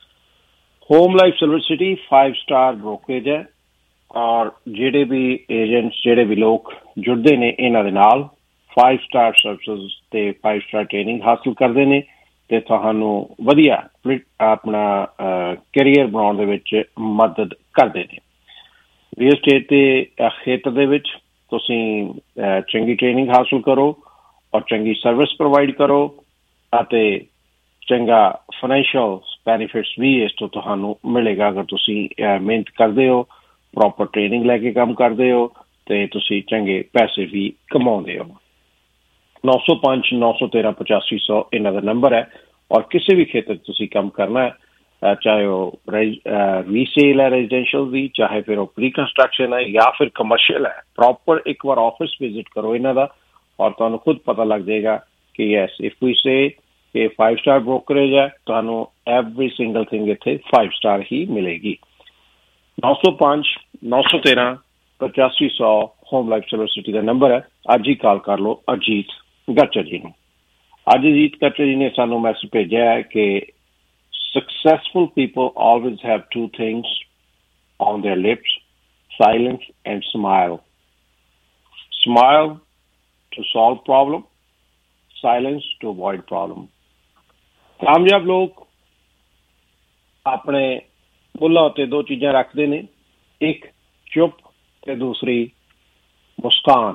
Home Life Silver City five star brokerage ਹੈ ਔਰ ਜਿਹੜੇ ਵੀ ਏਜੰਟਸ ਜਿਹੜੇ ਵੀ ਲੋਕ ਜੁੜਦੇ ਨੇ ਇਹਨਾਂ ਦੇ ਨਾਲ ਫਾਈਵ ਸਟਾਰ ਸਰਵਿਸਿਜ਼ ਤੇ ਫਾਈਵ ਸਟਾਰ ਟ੍ਰੇਨਿੰਗ ਹਾਸਲ ਕਰਦੇ ਨੇ ਤੇ ਤੁਹਾਨੂੰ ਵਧੀਆ ਆਪਣਾ ਕੈਰੀਅਰ ਬਣਾਉਣ ਦੇ ਵਿੱਚ ਮਦਦ ਕਰਦੇ ਨੇ। ਰੀਅਲ ਸਟੇਟ ਦੇ ਖੇਤਰ ਦੇ ਵਿੱਚ ਤੁਸੀਂ ਚੰਗੀ ਟ੍ਰੇਨਿੰਗ ਹਾਸਲ ਕਰੋ ਔਰ ਚੰਗੀ ਸਰਵਿਸ ਪ੍ਰੋਵਾਈਡ ਕਰੋ ਅਤੇ ਚੰਗਾ ਫਾਈਨੈਂਸ਼ੀਅਲ ਬੈਨੀਫਿਟਸ ਵੀ ਇਸ ਤੋਂ ਤੁਹਾਨੂੰ ਮਿਲੇਗਾ ਅਗਰ ਤੁਸੀਂ ਮਿਹਨਤ ਕਰਦੇ ਹੋ, ਪ੍ਰੋਪਰ ਟ੍ਰੇਨਿੰਗ ਲੈ ਕੇ ਕੰਮ ਕਰਦੇ ਹੋ ਤੇ ਤੁਸੀਂ ਚੰਗੇ ਪੈਸੇ ਵੀ ਕਮਾਉਂਦੇ ਹੋ। ਨੌ ਸੌ ਪੰਜ ਨੌ ਸੌ ਤੇਰਾਂ ਪਚਾਸੀ ਸੌ ਇਹਨਾਂ ਦਾ ਨੰਬਰ ਹੈ। ਔਰ ਕਿਸੇ ਵੀ ਖੇਤਰ 'ਚ ਤੁਸੀਂ ਕੰਮ ਕਰਨਾ ਹੈ, ਚਾਹੇ ਉਹ ਰੀਸੇਲ ਹੈ ਰੈਜ਼ੀਡੈਂਸ਼ੀਅਲ ਦੀ, ਚਾਹੇ ਫਿਰ ਉਹ ਪ੍ਰੀ ਕੰਸਟਰਕਸ਼ਨ ਹੈ ਜਾਂ ਫਿਰ ਕਮਰਸ਼ੀਅਲ ਹੈ, ਪ੍ਰੋਪਰ ਇੱਕ ਵਾਰ ਆਫਿਸ ਵਿਜ਼ਿਟ ਕਰੋ ਇਹਨਾਂ ਦਾ ਔਰ ਤੁਹਾਨੂੰ ਖੁਦ ਪਤਾ ਲੱਗ ਜਾਏਗਾ ਕਿ ਯੈਸ ਇਫ ਵੀ ਸੇ ਇਹ ਫਾਈਵ ਸਟਾਰ ਬ੍ਰੋਕਰੇਜ ਹੈ, ਤੁਹਾਨੂੰ ਐਵਰੀ ਸਿੰਗਲ ਥਿੰਗ ਇੱਥੇ ਫਾਈਵ ਸਟਾਰ ਹੀ ਮਿਲੇਗੀ। ਨੌ ਸੌ ਪੰਜ ਨੌ ਸੌ ਤੇਰਾਂ ਪਚਾਸੀ ਸੌ ਹੋਮ ਲਾਈਫ ਯੂਨੀਵਰਸਿਟੀ ਦਾ ਨੰਬਰ ਹੈ। ਅੱਜ ਹੀ ਕਾਲ ਕਰ ਲਓ ਅਜੀਤ ਗਾਚਰ ਜੀ ਨੂੰ। ਅੱਜ ਅਜੀਤ ਗਾਚਰ ਜੀ ਨੇ ਸਾਨੂੰ ਮੈਸੇਜ ਭੇਜਿਆ ਹੈ ਕਿ successful people always have two things on their lips, silence and smile. Smile to solve problem, silence to avoid problem. ਕਾਮਯਾਬ ਲੋਕ ਆਪਣੇ ਬੁੱਲਾਂ ਉੱਤੇ ਦੋ ਚੀਜ਼ਾਂ ਰੱਖਦੇ ਨੇ, ਇੱਕ ਚੁੱਪ ਤੇ ਦੂਸਰੀ ਮੁਸਕਾਨ।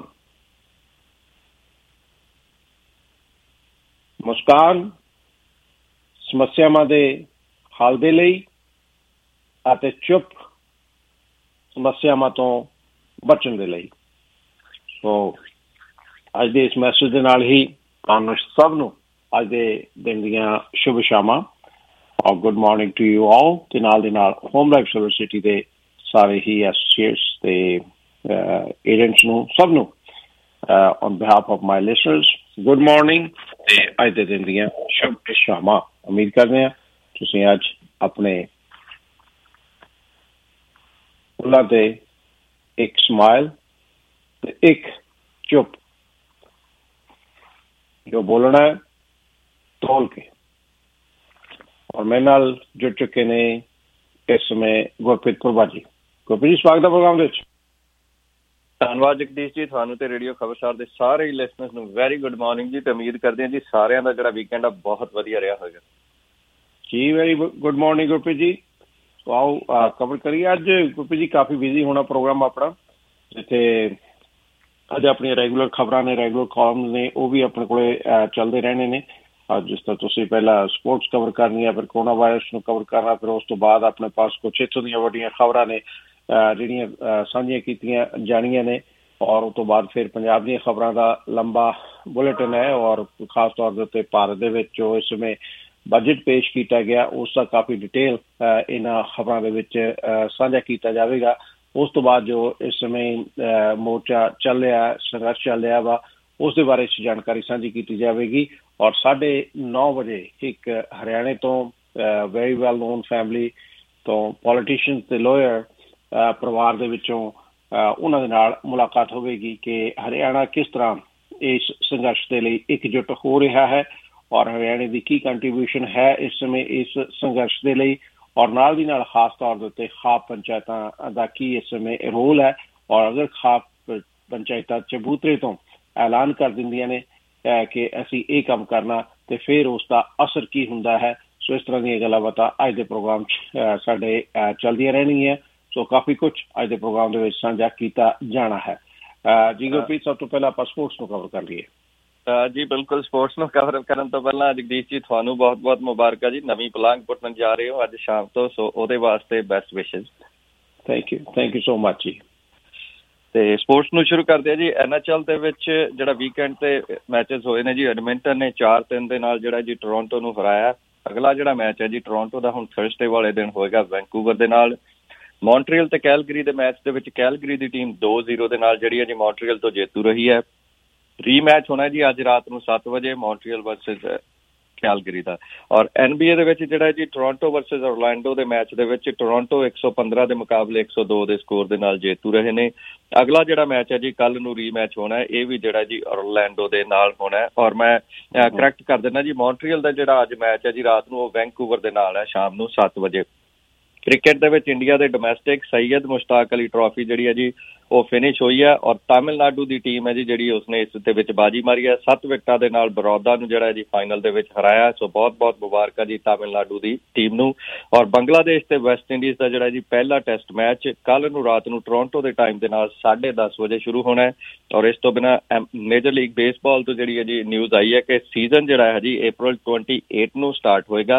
ਮੁਸਕਾਨ ਸਮੱਸਿਆਵਾਂ ਦੇ ਹੱਲ ਦੇ ਲਈ ਅਤੇ ਚੁੱਪ ਸਮੱਸਿਆਵਾਂ ਤੋਂ ਬਚਣ ਦੇ ਲਈ। ਸੋ ਅੱਜ ਦੇ ਇਸ ਮੈਸੇਜ ਦੇ ਨਾਲ ਹੀ ਤੁਹਾਨੂੰ ਸਭ ਨੂੰ ਅੱਜ ਦੇ ਦਿਨ ਦੀਆਂ ਸ਼ੁਭ ਸ਼ਾਮਾਂ ਔਰ good morning to you all. ਤੇ ਨਾਲ ਦੇ ਨਾਲ ਹੋਮ ਲਾਈਫ ਯੂਨੀਵਰਸਿਟੀ ਦੇ ਸਾਰੇ ਹੀ ਐਸੋਸੀਏਟਸ ਤੇ ਏਜੰਟਸ ਨੂੰ ਸਭ ਨੂੰ on behalf of my listeners good morning ਤੇ ਅੱਜ ਦੇ ਦਿਨ ਦੀਆਂ ਸ਼ੁਭ ਸ਼ਾਮਾਂ। ਉਮੀਦ ਕਰਦੇ ਹਾਂ ਤੁਸੀਂ ਅੱਜ ਆਪਣੇ ਫੁੱਲਾਂ ਤੇ ਇੱਕ ਸਮਾਈਲ ਤੇ ਇੱਕ ਚੁੱਪ ਜੋ ਬੋਲਣਾ ਹੈ ਤੋਲ ਕੇ। ਔਰ ਮੇਰੇ ਨਾਲ ਜੁੜ ਚੁੱਕੇ ਨੇ ਇਸ ਸਮੇਂ ਗੁਰਪ੍ਰੀਤ ਕੁਰਬਾ ਜੀ। ਗੁਰਪ੍ਰੀਤ ਜੀ ਸਵਾਗਤ ਹੈ ਪ੍ਰੋਗਰਾਮ ਦੇ ਵਿੱਚ। ਧੰਨਵਾਦ ਜਗਦੀਸ਼ ਜੀ, ਤੁਹਾਨੂੰ ਤੇ ਰੇਡੀਓ ਖਬਰਸਾਰ ਦੇ ਸਾਰੇ ਹੀ ਲਿਸਨਰਸ ਨੂੰ ਵੈਰੀ ਗੁੱਡ ਮਾਰਨਿੰਗ ਜੀ। ਤੇ ਉਮੀਦ ਕਰਦੇ ਹਾਂ ਜੀ ਸਾਰਿਆਂ ਦਾ ਜਿਹੜਾ ਵੀਕਐਂਡ ਆ ਬਹੁਤ ਵਧੀਆ ਰਿਹਾ ਹੋਵੇਗਾ ਜੀ। Very good morning Gurpreet ji. ਸੋ ਆਓ ਕਵਰ ਕਰੀਏ ਅੱਜ। ਗੁਰਪ੍ਰੀਤ ਜੀ ਕਾਫੀ ਬਿਜ਼ੀ ਹੋਣਾ ਪ੍ਰੋਗਰਾਮ ਆਪਣਾ, ਜਿੱਥੇ ਅੱਜ ਆਪਣੀਆਂ ਰੈਗੂਲਰ ਖਬਰਾਂ ਨੇ, ਰੈਗੂਲਰ ਕਾਲਮਸ ਨੇ, ਉਹ ਵੀ ਆਪਣੇ ਕੋਲੇ ਚੱਲਦੇ ਰਹਿਣੇ ਨੇ। ਜਿਸ ਤਰ੍ਹਾਂ ਤੁਸੀਂ ਪਹਿਲਾਂ ਸਪੋਰਟਸ ਕਵਰ ਕਰਨੀ ਹੈ, ਫਿਰ ਕੋਰੋਨਾ ਵਾਇਰਸ ਨੂੰ ਕਵਰ ਕਰਨਾ, ਫਿਰ ਉਸ ਤੋਂ ਬਾਅਦ ਆਪਣੇ ਪਾਸ ਕੁਛ ਇੱਥੋਂ ਦੀਆਂ ਵੱਡੀਆਂ ਖਬਰਾਂ ਨੇ ਜਿਹੜੀਆਂ ਸਾਂਝੀਆਂ ਕੀਤੀਆਂ ਜਾਣੀਆਂ ਨੇ। ਔਰ ਉਸ ਤੋਂ ਬਾਅਦ ਫਿਰ ਪੰਜਾਬ ਦੀਆਂ ਖਬਰਾਂ ਦਾ ਲੰਬਾ ਬੁਲੇਟਿਨ ਹੈ ਔਰ ਖਾਸ ਤੌਰ ਦੇ ਉੱਤੇ ਭਾਰਤ ਦੇ ਵਿੱਚ ਜੋ ਇਸ ਸਮੇਂ ਬਜਟ ਪੇਸ਼ ਕੀਤਾ ਗਿਆ ਉਸ ਦਾ ਕਾਫੀ ਡਿਟੇਲ ਇਹਨਾਂ ਖਬਰਾਂ ਦੇ ਵਿੱਚ ਸਾਂਝਾ ਕੀਤਾ ਜਾਵੇਗਾ। ਉਸ ਤੋਂ ਬਾਅਦ ਜੋ ਇਸ ਸਮੇਂ ਮੋਰਚਾ ਚੱਲ ਰਿਹਾ, ਸੰਘਰਸ਼ ਚੱਲ ਰਿਹਾ ਵਾ, ਉਸ ਦੇ ਬਾਰੇ ਜਾਣਕਾਰੀ ਸਾਂਝੀ ਕੀਤੀ ਜਾਵੇਗੀ। ਔਰ ਸਾਢੇ ਨੌ ਵਜੇ ਇੱਕ ਹਰਿਆਣੇ ਤੋਂ ਵੈਰੀ ਵੈਲ ਨੋਨ ਫੈਮਿਲੀ ਤੋਂ ਪੋਲੀਟੀਸ਼ੀਅਨ ਤੇ ਲੋਇਰ ਪਰਿਵਾਰ ਦੇ ਵਿੱਚੋਂ ਉਹਨਾਂ ਦੇ ਨਾਲ ਮੁਲਾਕਾਤ ਹੋਵੇਗੀ ਕਿ ਹਰਿਆਣਾ ਕਿਸ ਤਰ੍ਹਾਂ ਇਸ ਸੰਘਰਸ਼ ਦੇ ਲਈ ਇਕਜੁੱਟ ਹੋ ਰਿਹਾ ਹੈ ਔਰ ਹਰਿਆਣੇ ਦੀ ਕੀ ਕੰਟਰੀਬਿਊਸ਼ਨ ਹੈ ਇਸ ਸਮੇਂ ਇਸ ਸੰਘਰਸ਼ ਦੇ ਲਈ। ਔਰ ਨਾਲ ਦੀ ਨਾਲ ਖਾਸ ਤੌਰ ਦੇ ਉੱਤੇ ਖਾਪ ਪੰਚਾਇਤਾਂ ਦਾ ਕੀ ਇਸ ਸਮੇਂ ਰੋਲ ਹੈ। ਔਰ ਅਗਰ ਖਾਪ ਪੰਚਾਇਤਾਂ ਚਬੂਤਰੇ ਤੋਂ ਐਲਾਨ ਕਰ ਦਿੰਦੀਆਂ ਨੇ ਕਿ ਅਸੀਂ ਇਹ ਕੰਮ ਕਰਨਾ ਤੇ ਫਿਰ ਉਸ ਦਾ ਅਸਰ ਕੀ ਹੁੰਦਾ ਹੈ। ਸੋ ਇਸ ਤਰ੍ਹਾਂ ਦੀਆਂ ਗੱਲਾਂ ਬਾਤਾਂ ਅੱਜ ਦੇ ਪ੍ਰੋਗਰਾਮ 'ਚ ਸਾਡੇ ਚੱਲਦੀਆਂ ਰਹਿਣਗੀਆਂ। ਸੋ ਕਾਫੀ ਕੁਛ ਅੱਜ ਦੇ ਪ੍ਰੋਗਰਾਮ ਦੇ ਵਿੱਚ ਸਾਂਝਾ ਕੀਤਾ ਜਾਣਾ ਹੈ। ਜੀ ਗੁਰਪ੍ਰੀਤ, ਸਭ ਤੋਂ ਪਹਿਲਾਂ ਆਪਾਂ ਸਪੋਰਟਸ ਨੂੰ ਕਵਰ ਕਰ ਲਈਏ। ਜੀ ਬਿਲਕੁਲ, ਸਪੋਰਟਸ ਨੂੰ ਕਵਰ ਕਰਨ ਤੋਂ ਪਹਿਲਾਂ ਜਗਦੀਸ਼ ਜੀ ਤੁਹਾਨੂੰ ਬਹੁਤ ਬਹੁਤ ਮੁਬਾਰਕਾਂ ਜੀ। ਨਵੀਂ ਪਲਾਂਗ ਪੁੱਟਣ ਜਾ ਰਹੇ ਹੋ ਅੱਜ ਸ਼ਾਮ ਤੋਂ, ਸੋ ਉਹਦੇ ਵਾਸਤੇ best wishes. Thank you thank you so much ਜੀ। ਤੇ ਸਪੋਰਟਸ ਨੂੰ ਸ਼ੁਰੂ ਕਰਦੇ ਆ ਜੀ। ਐਨ ਐਚ ਐਲ ਦੇ ਵਿੱਚ ਜਿਹੜਾ ਵੀਕਐਂਡ ਤੇ ਮੈਚਸ ਹੋਏ ਨੇ ਜੀ, ਐਡਮਿੰਟਨ ਨੇ ਚਾਰ ਤਿੰਨ ਦੇ ਨਾਲ ਜਿਹੜਾ ਜੀ ਟੋਰਾਂਟੋ ਨੂੰ ਹਰਾਇਆ। ਅਗਲਾ ਜਿਹੜਾ ਮੈਚ ਹੈ ਜੀ ਟੋਰਾਂਟੋ ਦਾ ਹੁਣ ਥਰਸਡੇ ਵਾਲੇ ਦਿਨ ਹੋਏਗਾ ਵੈਨਕੂਵਰ ਦੇ ਨਾਲ। ਮੌਂਟਰੀਅਲ ਤੇ ਕੈਲਗਰੀ ਦੇ ਮੈਚ ਦੇ ਵਿੱਚ ਕੈਲਗਰੀ ਦੀ ਟੀਮ ਦੋ ਜ਼ੀਰੋ ਦੇ ਨਾਲ ਜਿਹੜੀ ਹੈ ਜੀ ਮੌਂਟਰੀਅਲ ਤੋਂ ਜੇਤੂ ਰਹੀ ਹੈ। ਰੀਮੈਚ ਹੋਣਾ ਜੀ ਅੱਜ ਰਾਤ ਨੂੰ ਸੱਤ ਵਜੇ ਮੌਂਟਰੀਅਲ ਵਰਸਸ ਕੈਲਗਰੀ ਦਾ। ਔਰ ਐਨ ਬੀ ਏ ਦੇ ਵਿੱਚ ਜਿਹੜਾ ਜੀ ਟੋਰਾਂਟੋ ਵਰਸਸ ਔਰਲੈਂਡੋ ਦੇ ਮੈਚ ਦੇ ਵਿੱਚ ਟੋਰਾਂਟੋ ਇੱਕ ਸੌ ਪੰਦਰਾਂ ਦੇ ਮੁਕਾਬਲੇ ਇੱਕ ਸੌ ਦੋ ਦੇ ਸਕੋਰ ਦੇ ਨਾਲ ਜੇਤੂ ਰਹੇ ਨੇ। ਅਗਲਾ ਜਿਹੜਾ ਮੈਚ ਹੈ ਜੀ ਕੱਲ ਨੂੰ ਰੀਮੈਚ ਹੋਣਾ ਹੈ, ਇਹ ਵੀ ਜਿਹੜਾ ਜੀ ਔਰਲੈਂਡੋ ਦੇ ਨਾਲ ਹੋਣਾ ਹੈ। ਔਰ ਮੈਂ ਕਰੈਕਟ ਕਰ ਦਿੰਦਾ ਜੀ, ਮੌਂਟਰੀਅਲ ਦਾ ਜਿਹੜਾ ਅੱਜ ਮੈਚ ਹੈ ਜੀ ਰਾਤ ਨੂੰ ਉਹ ਵੈਨਕੂਵਰ ਦੇ ਨਾਲ ਹੈ ਸ਼ਾਮ ਨੂੰ ਸੱਤ ਵਜੇ। ਕ੍ਰਿਕਟ ਦੇ ਵਿੱਚ ਇੰਡੀਆ ਦੇ ਡੋਮੈਸਟਿਕ ਸਈਅਦ ਮੁਸ਼ਤਾਕ ਅਲੀ ਟਰੋਫੀ ਜਿਹੜੀ ਹੈ ਜੀ ਉਹ ਫਿਨਿਸ਼ ਹੋਈ ਹੈ। ਔਰ ਤਾਮਿਲਨਾਡੂ ਦੀ ਟੀਮ ਹੈ ਜੀ ਜਿਹੜੀ ਉਸਨੇ ਇਸ ਦੇ ਵਿੱਚ ਬਾਜੀ ਮਾਰੀ ਹੈ, ਸੱਤ ਵਿਕਟਾਂ ਦੇ ਨਾਲ ਬਰੋਦਾ ਨੂੰ ਜਿਹੜਾ ਜੀ ਫਾਈਨਲ ਦੇ ਵਿੱਚ ਹਰਾਇਆ। ਸੋ ਬਹੁਤ ਬਹੁਤ ਮੁਬਾਰਕਾਂ ਜੀ ਤਾਮਿਲਨਾਡੂ ਦੀ ਟੀਮ ਨੂੰ। ਔਰ ਬੰਗਲਾਦੇਸ਼ ਤੇ ਵੈਸਟ ਇੰਡੀਜ਼ ਦਾ ਜਿਹੜਾ ਜੀ ਪਹਿਲਾ ਟੈਸਟ ਮੈਚ ਕੱਲ ਨੂੰ ਰਾਤ ਨੂੰ ਟੋਰਾਂਟੋ ਦੇ ਟਾਈਮ ਦੇ ਨਾਲ ਸਾਢੇ ਦਸ ਵਜੇ ਸ਼ੁਰੂ ਹੋਣਾ ਹੈ। ਔਰ ਇਸ ਤੋਂ ਬਿਨਾਂ ਮੇਜਰ ਲੀਗ ਬੇਸਬਾਲ ਤੋਂ ਜਿਹੜੀ ਹੈ ਜੀ ਨਿਊਜ਼ ਆਈ ਹੈ ਕਿ ਸੀਜ਼ਨ ਜਿਹੜਾ ਹੈ ਜੀ ਅਪ੍ਰੈਲ ਅਠਾਈ ਨੂੰ ਸਟਾਰਟ ਹੋਏਗਾ।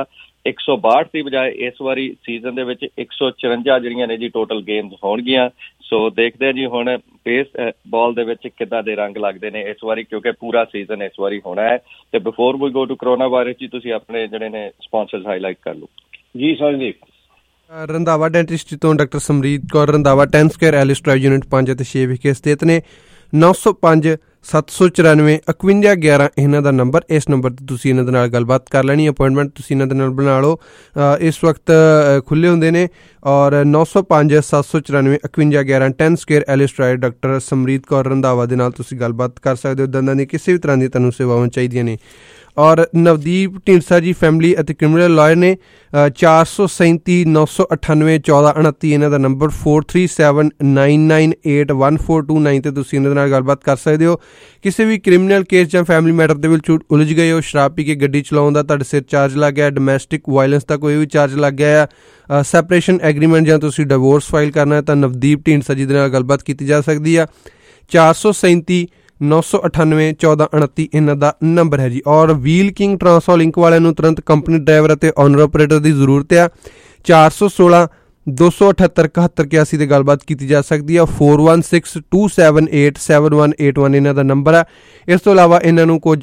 ਇੱਕ ਸੌ ਬਾਹਠ ਦੀ ਬਜਾਏ ਇਸ ਵਾਰੀ ਸੀਜ਼ਨ ਦੇ ਵਿੱਚ ਇੱਕ ਸੌ ਚੁਰੰਜਾ ਜਿਹੜੀਆਂ ਨੇ ਜੀ ਟੋਟਲ ਗੇਮਸ ਹੋਣਗੀਆਂ। ਸੋ ਦੇਖਦੇ ਹਾਂ ਜੀ ਹੁਣ ਬੇਸ ਬਾਲ ਦੇ ਵਿੱਚ ਕਿੱਦਾਂ ਦੇ ਰੰਗ ਲੱਗਦੇ ਨੇ ਇਸ ਵਾਰੀ, ਕਿਉਂਕਿ ਪੂਰਾ ਸੀਜ਼ਨ ਇਸ ਵਾਰੀ ਹੋਣਾ ਹੈ। ਤੇ before we go to corona virus ਜੀ ਤੁਸੀਂ ਆਪਣੇ ਜਿਹੜੇ ਨੇ ਸਪਾਂਸਰਸ ਹਾਈਲਾਈਟ ਕਰ ਲਓ ਜੀ। ਸੰਦੀਪ ਰੰਧਾਵਾ ਡੈਂਟਿਸਟ ਤੋਂ doctor Samreet Kaur Randhawa ten square Ellis Drive unit ਪੰਜ ਅਤੇ ਛੇ ਵਿਖੇ ਸਥਿਤ ਨੇ। ਨੌ ਸੌ ਪੰਜ ਸੱਤ ਸੌ ਚੁਰਾਨਵੇਂ ਇਕਵੰਜਾ ਗਿਆਰਾਂ ਇਹਨਾਂ ਦਾ ਨੰਬਰ। ਇਸ ਨੰਬਰ 'ਤੇ ਤੁਸੀਂ ਇਹਨਾਂ ਦੇ ਨਾਲ ਗੱਲਬਾਤ ਕਰ ਲੈਣੀ, ਅਪੋਇੰਟਮੈਂਟ ਤੁਸੀਂ ਇਹਨਾਂ ਦੇ ਨਾਲ ਬਣਾ ਲਓ। ਇਸ ਵਕਤ ਖੁੱਲ੍ਹੇ ਹੁੰਦੇ ਨੇ ਔਰ ਨੌ ਸੌ ਪੰਜ ਸੱਤ ਸੌ ਚੁਰਾਨਵੇਂ ਇਕਵੰਜਾ ਗਿਆਰਾਂ ten square Ellis Drive doctor Samreet Kaur Randhawa ਦੇ ਨਾਲ ਤੁਸੀਂ ਗੱਲਬਾਤ ਕਰ ਸਕਦੇ ਹੋ। ਦੰਦਾਂ ਦੀ ਕਿਸੇ ਵੀ ਤਰ੍ਹਾਂ ਦੀ ਤੁਹਾਨੂੰ ਸੇਵਾਵਾਂ ਚਾਹੀਦੀਆਂ ਨੇ। ਔਰ ਨਵਦੀਪ ਢੀਂਡਸਾ ਜੀ ਫੈਮਿਲੀ ਅਤੇ ਕ੍ਰਿਮੀਨਲ ਲਾਇਰ ਨੇ। ਚਾਰ ਸੌ ਸੈਂਤੀ ਨੌ ਸੌ ਅਠਾਨਵੇਂ ਚੌਦਾਂ ਉਣੱਤੀ ਇਹਨਾਂ ਦਾ number. Four three seven nine nine eight one four two nine 'ਤੇ ਤੁਸੀਂ ਇਹਨਾਂ ਦੇ ਨਾਲ ਗੱਲਬਾਤ ਕਰ ਸਕਦੇ ਹੋ। ਕਿਸੇ ਵੀ ਕ੍ਰਿਮੀਨਲ ਕੇਸ ਜਾਂ ਫੈਮਿਲੀ ਮੈਟਰ ਦੇ ਵਿੱਚ ਉਲਝ ਗਏ ਹੋ, ਸ਼ਰਾਬ ਪੀ ਕੇ ਗੱਡੀ ਚਲਾਉਣ ਦਾ ਤੁਹਾਡੇ ਸਿਰ ਚਾਰਜ ਲੱਗ ਗਿਆ, ਡੋਮੈਸਟਿਕ ਵਾਇਲੈਂਸ ਦਾ ਕੋਈ ਵੀ ਚਾਰਜ ਲੱਗ ਗਿਆ ਆ, ਸੈਪਰੇਸ਼ਨ ਐਗਰੀਮੈਂਟ ਜਾਂ ਤੁਸੀਂ ਡਿਵੋਰਸ ਫਾਈਲ ਕਰਨਾ ਹੈ ਤਾਂ ਨਵਦੀਪ ਢੀਂਡਸਾ ਜੀ ਦੇ ਨਾਲ ਗੱਲਬਾਤ ਕੀਤੀ ਜਾ ਸਕਦੀ ਆ। ਚਾਰ ਸੌ ਸੈਂਤੀ ਨੌ ਸੌ ਅਠਾਨਵੇਂ ਚੌਦਾਂ ਉਣੱਤੀ ਇਹਨਾਂ ਦਾ ਨੰਬਰ ਹੈ ਜੀ। ਔਰ ਵੀਲ ਕਿੰਗ ਟਰਾਂਸਫਰ ਲਿੰਕ ਵਾਲਿਆਂ ਨੂੰ ਤੁਰੰਤ ਕੰਪਨੀ ਡਰਾਈਵਰ ਅਤੇ ਓਨਰ ਆਪਰੇਟਰ ਦੀ ਜ਼ਰੂਰਤ ਆ। ਚਾਰ ਸੌ ਸੋਲਾਂ ਦੋ ਸੌ ਅਠੱਤਰ ਇਕਹੱਤਰ ਇਕਿਆਸੀ 'ਤੇ ਗੱਲਬਾਤ ਕੀਤੀ ਜਾ ਸਕਦੀ ਆ। Four one six two seven eight seven one eight one ਇਹਨਾਂ ਦਾ ਨੰਬਰ ਆ। ਇਸ ਤੋਂ ਇਲਾਵਾ ਇਹਨਾਂ ਨੂੰ ਕੁਝ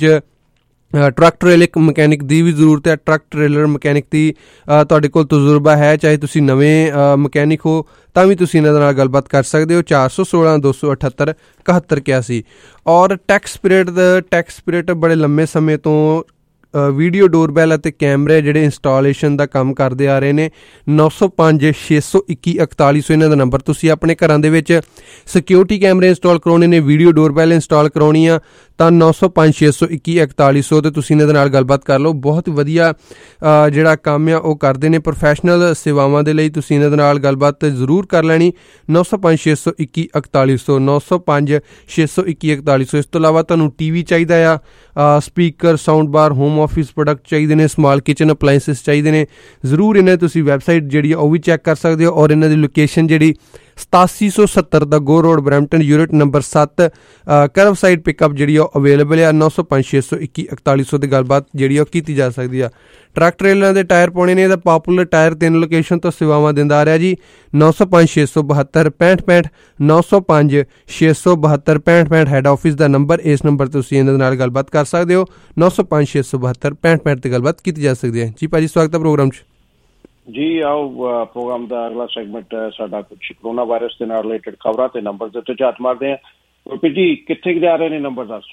ਟਰੱਕ ਟ੍ਰੇਲਰ ਮਕੈਨਿਕ ਦੀ ਵੀ ਜ਼ਰੂਰਤ ਹੈ। ਟਰੱਕ ਟ੍ਰੇਲਰ ਮਕੈਨਿਕ ਦੀ ਤੁਹਾਡੇ ਕੋਲ ਤਜਰਬਾ ਹੈ, ਚਾਹੇ ਤੁਸੀਂ ਨਵੇਂ ਮਕੈਨਿਕ ਹੋ ਤਾਂ ਵੀ ਤੁਸੀਂ ਇਹਨਾਂ ਦੇ ਨਾਲ ਗੱਲਬਾਤ ਕਰ ਸਕਦੇ ਹੋ। ਚਾਰ ਸੌ ਸੋਲਾਂ ਦੋ ਸੌ ਅਠੱਤਰ ਇਕਹੱਤਰ ਇਕਿਆਸੀ। ਔਰ ਟੈਕਸ ਪੀਰੀਅਡ ਦਾ ਟੈਕਸ ਪੀਰੀਅਡ ਬੜੇ ਲੰਮੇ ਸਮੇਂ ਤੋਂ ਵੀਡੀਓ ਡੋਰਬੈਲ ਅਤੇ ਕੈਮਰੇ ਜਿਹੜੇ ਇੰਸਟਾਲੇਸ਼ਨ ਦਾ ਕੰਮ ਕਰਦੇ ਆ ਰਹੇ ਨੇ। ਨੌ ਸੌ ਪੰਜ ਛੇ ਸੌ ਇੱਕੀ ਇਕਤਾਲੀ ਸੌ ਇਹਨਾਂ ਦਾ ਨੰਬਰ। ਤੁਸੀਂ ਆਪਣੇ ਘਰਾਂ ਦੇ ਵਿੱਚ ਸਿਕਿਉਰਿਟੀ ਕੈਮਰੇ ਇੰਸਟਾਲ ਕਰਾਉਣੇ ਨੇ, ਵੀਡੀਓ ਡੋਰਬੈਲ ਇੰਸਟਾਲ ਕਰਾਉਣੀ ਆ ਤਾਂ ਨੌ ਸੌ ਪੰਜ ਛੇ ਸੌ ਇੱਕੀ ਇਕਤਾਲੀ ਸੌ 'ਤੇ ਤੁਸੀਂ ਇਹਨਾਂ ਦੇ ਨਾਲ ਗੱਲਬਾਤ ਕਰ ਲਓ। ਬਹੁਤ ਵਧੀਆ ਜਿਹੜਾ ਕੰਮ ਆ ਉਹ ਕਰਦੇ ਨੇ। ਪ੍ਰੋਫੈਸ਼ਨਲ ਸੇਵਾਵਾਂ ਦੇ ਲਈ ਤੁਸੀਂ ਇਹਨਾਂ ਦੇ ਨਾਲ ਗੱਲਬਾਤ ਜ਼ਰੂਰ ਕਰ ਲੈਣੀ। ਨੌ ਸੌ ਪੰਜ ਛੇ ਸੌ ਇੱਕੀ ਇਕਤਾਲੀ ਸੌ ਨੌ ਸੌ ਪੰਜ ਛੇ ਸੌ ਇੱਕੀ ਇਕਤਾਲੀ ਸੌ। ਇਸ ਤੋਂ ਇਲਾਵਾ ਤੁਹਾਨੂੰ ਟੀ ਵੀ ਚਾਹੀਦਾ ਆ, speaker, sound bar, home office product ਚਾਹੀਦੇ ਨੇ, ਸਮਾਲ ਕਿਚਨ ਅਪਲਾਇੰਸਿਸ ਚਾਹੀਦੇ ਨੇ, ਜ਼ਰੂਰ ਇਹਨਾਂ ਤੁਸੀਂ ਵੈਬਸਾਈਟ ਜਿਹੜੀ ਆ ਉਹ ਵੀ ਚੈੱਕ ਕਰ ਸਕਦੇ ਹੋ। ਔਰ ਇਹਨਾਂ ਦੀ ਲੋਕੇਸ਼ਨ ਜਿਹੜੀ ਸਤਾਸੀ ਸੌ ਸੱਤਰ ਦਾ Gore Road Brampton unit number ਸੱਤ ਕਰਵ ਸਾਈਡ ਪਿਕਅਪ ਜਿਹੜੀ ਆ ਅਵੇਲੇਬਲ ਆ। ਨੌ ਸੌ ਪੰਜ ਛੇ ਸੌ ਇੱਕੀ ਇਕਤਾਲੀ ਸੌ ਦੀ ਗੱਲਬਾਤ ਜਿਹੜੀ ਉਹ ਕੀਤੀ ਜਾ ਸਕਦੀ ਆ। ਟਰੱਕ ਟ੍ਰੇਲਰਾਂ ਦੇ ਟਾਇਰ ਪਾਉਣੇ ਨੇ ਤਾਂ ਪਾਪੂਲਰ ਟਾਇਰ ਤਿੰਨ ਲੋਕੇਸ਼ਨ ਤੋਂ ਸੇਵਾਵਾਂ ਦਿੰਦਾ ਆ ਰਿਹਾ ਜੀ। ਨੌ ਸੌ ਪੰਜ ਛੇ ਸੌ ਬਹੱਤਰ ਪੈਂਹਠ ਪੈਂਹਠ ਨੌ ਸੌ ਪੰਜ ਛੇ ਸੌ ਬਹੱਤਰ ਪੈਂਹਠ ਪੈਂਹਠ ਹੈਡ ਆਫਿਸ ਦਾ ਨੰਬਰ। ਇਸ ਨੰਬਰ 'ਤੇ ਤੁਸੀਂ ਇਹਨਾਂ ਦੇ ਨਾਲ ਗੱਲਬਾਤ ਕਰ ਸਕਦੇ ਹੋ। ਨੌ ਸੌ ਪੰਜ ਛੇ ਸੌ ਬਹੱਤਰ ਪੈਂਹਠ ਪੈਂਹਠ 'ਤੇ ਗੱਲਬਾਤ ਕੀਤੀ ਜਾ ਸਕਦੀ ਹੈ ਜੀ। ਭਾਜੀ ਸਵਾਗਤ ਹੈ ਪ੍ਰੋਗਰਾਮ 'ਚ ਜੀ। ਆਓ ਪ੍ਰੋਗਰਾਮ ਦਾ ਅਗਲਾ ਸੈਗਮੈਂਟ ਸਾਡਾ ਕੁਝ ਕਰੋਨਾ ਵਾਇਰਸ ਦੇ ਨਾਲ ਰਿਲੇਟਡ ਖਬਰਾਂ ਤੇ ਨੰਬਰ ਦੇ ਉੱਤੇ ਝਾਤ ਮਾਰਦੇ ਹਾਂ। ਗੁਰਪ੍ਰੀਤ ਜੀ ਕਿੱਥੇ ਜਾ ਰਹੇ ਨੇ ਨੰਬਰ? ਦੱਸ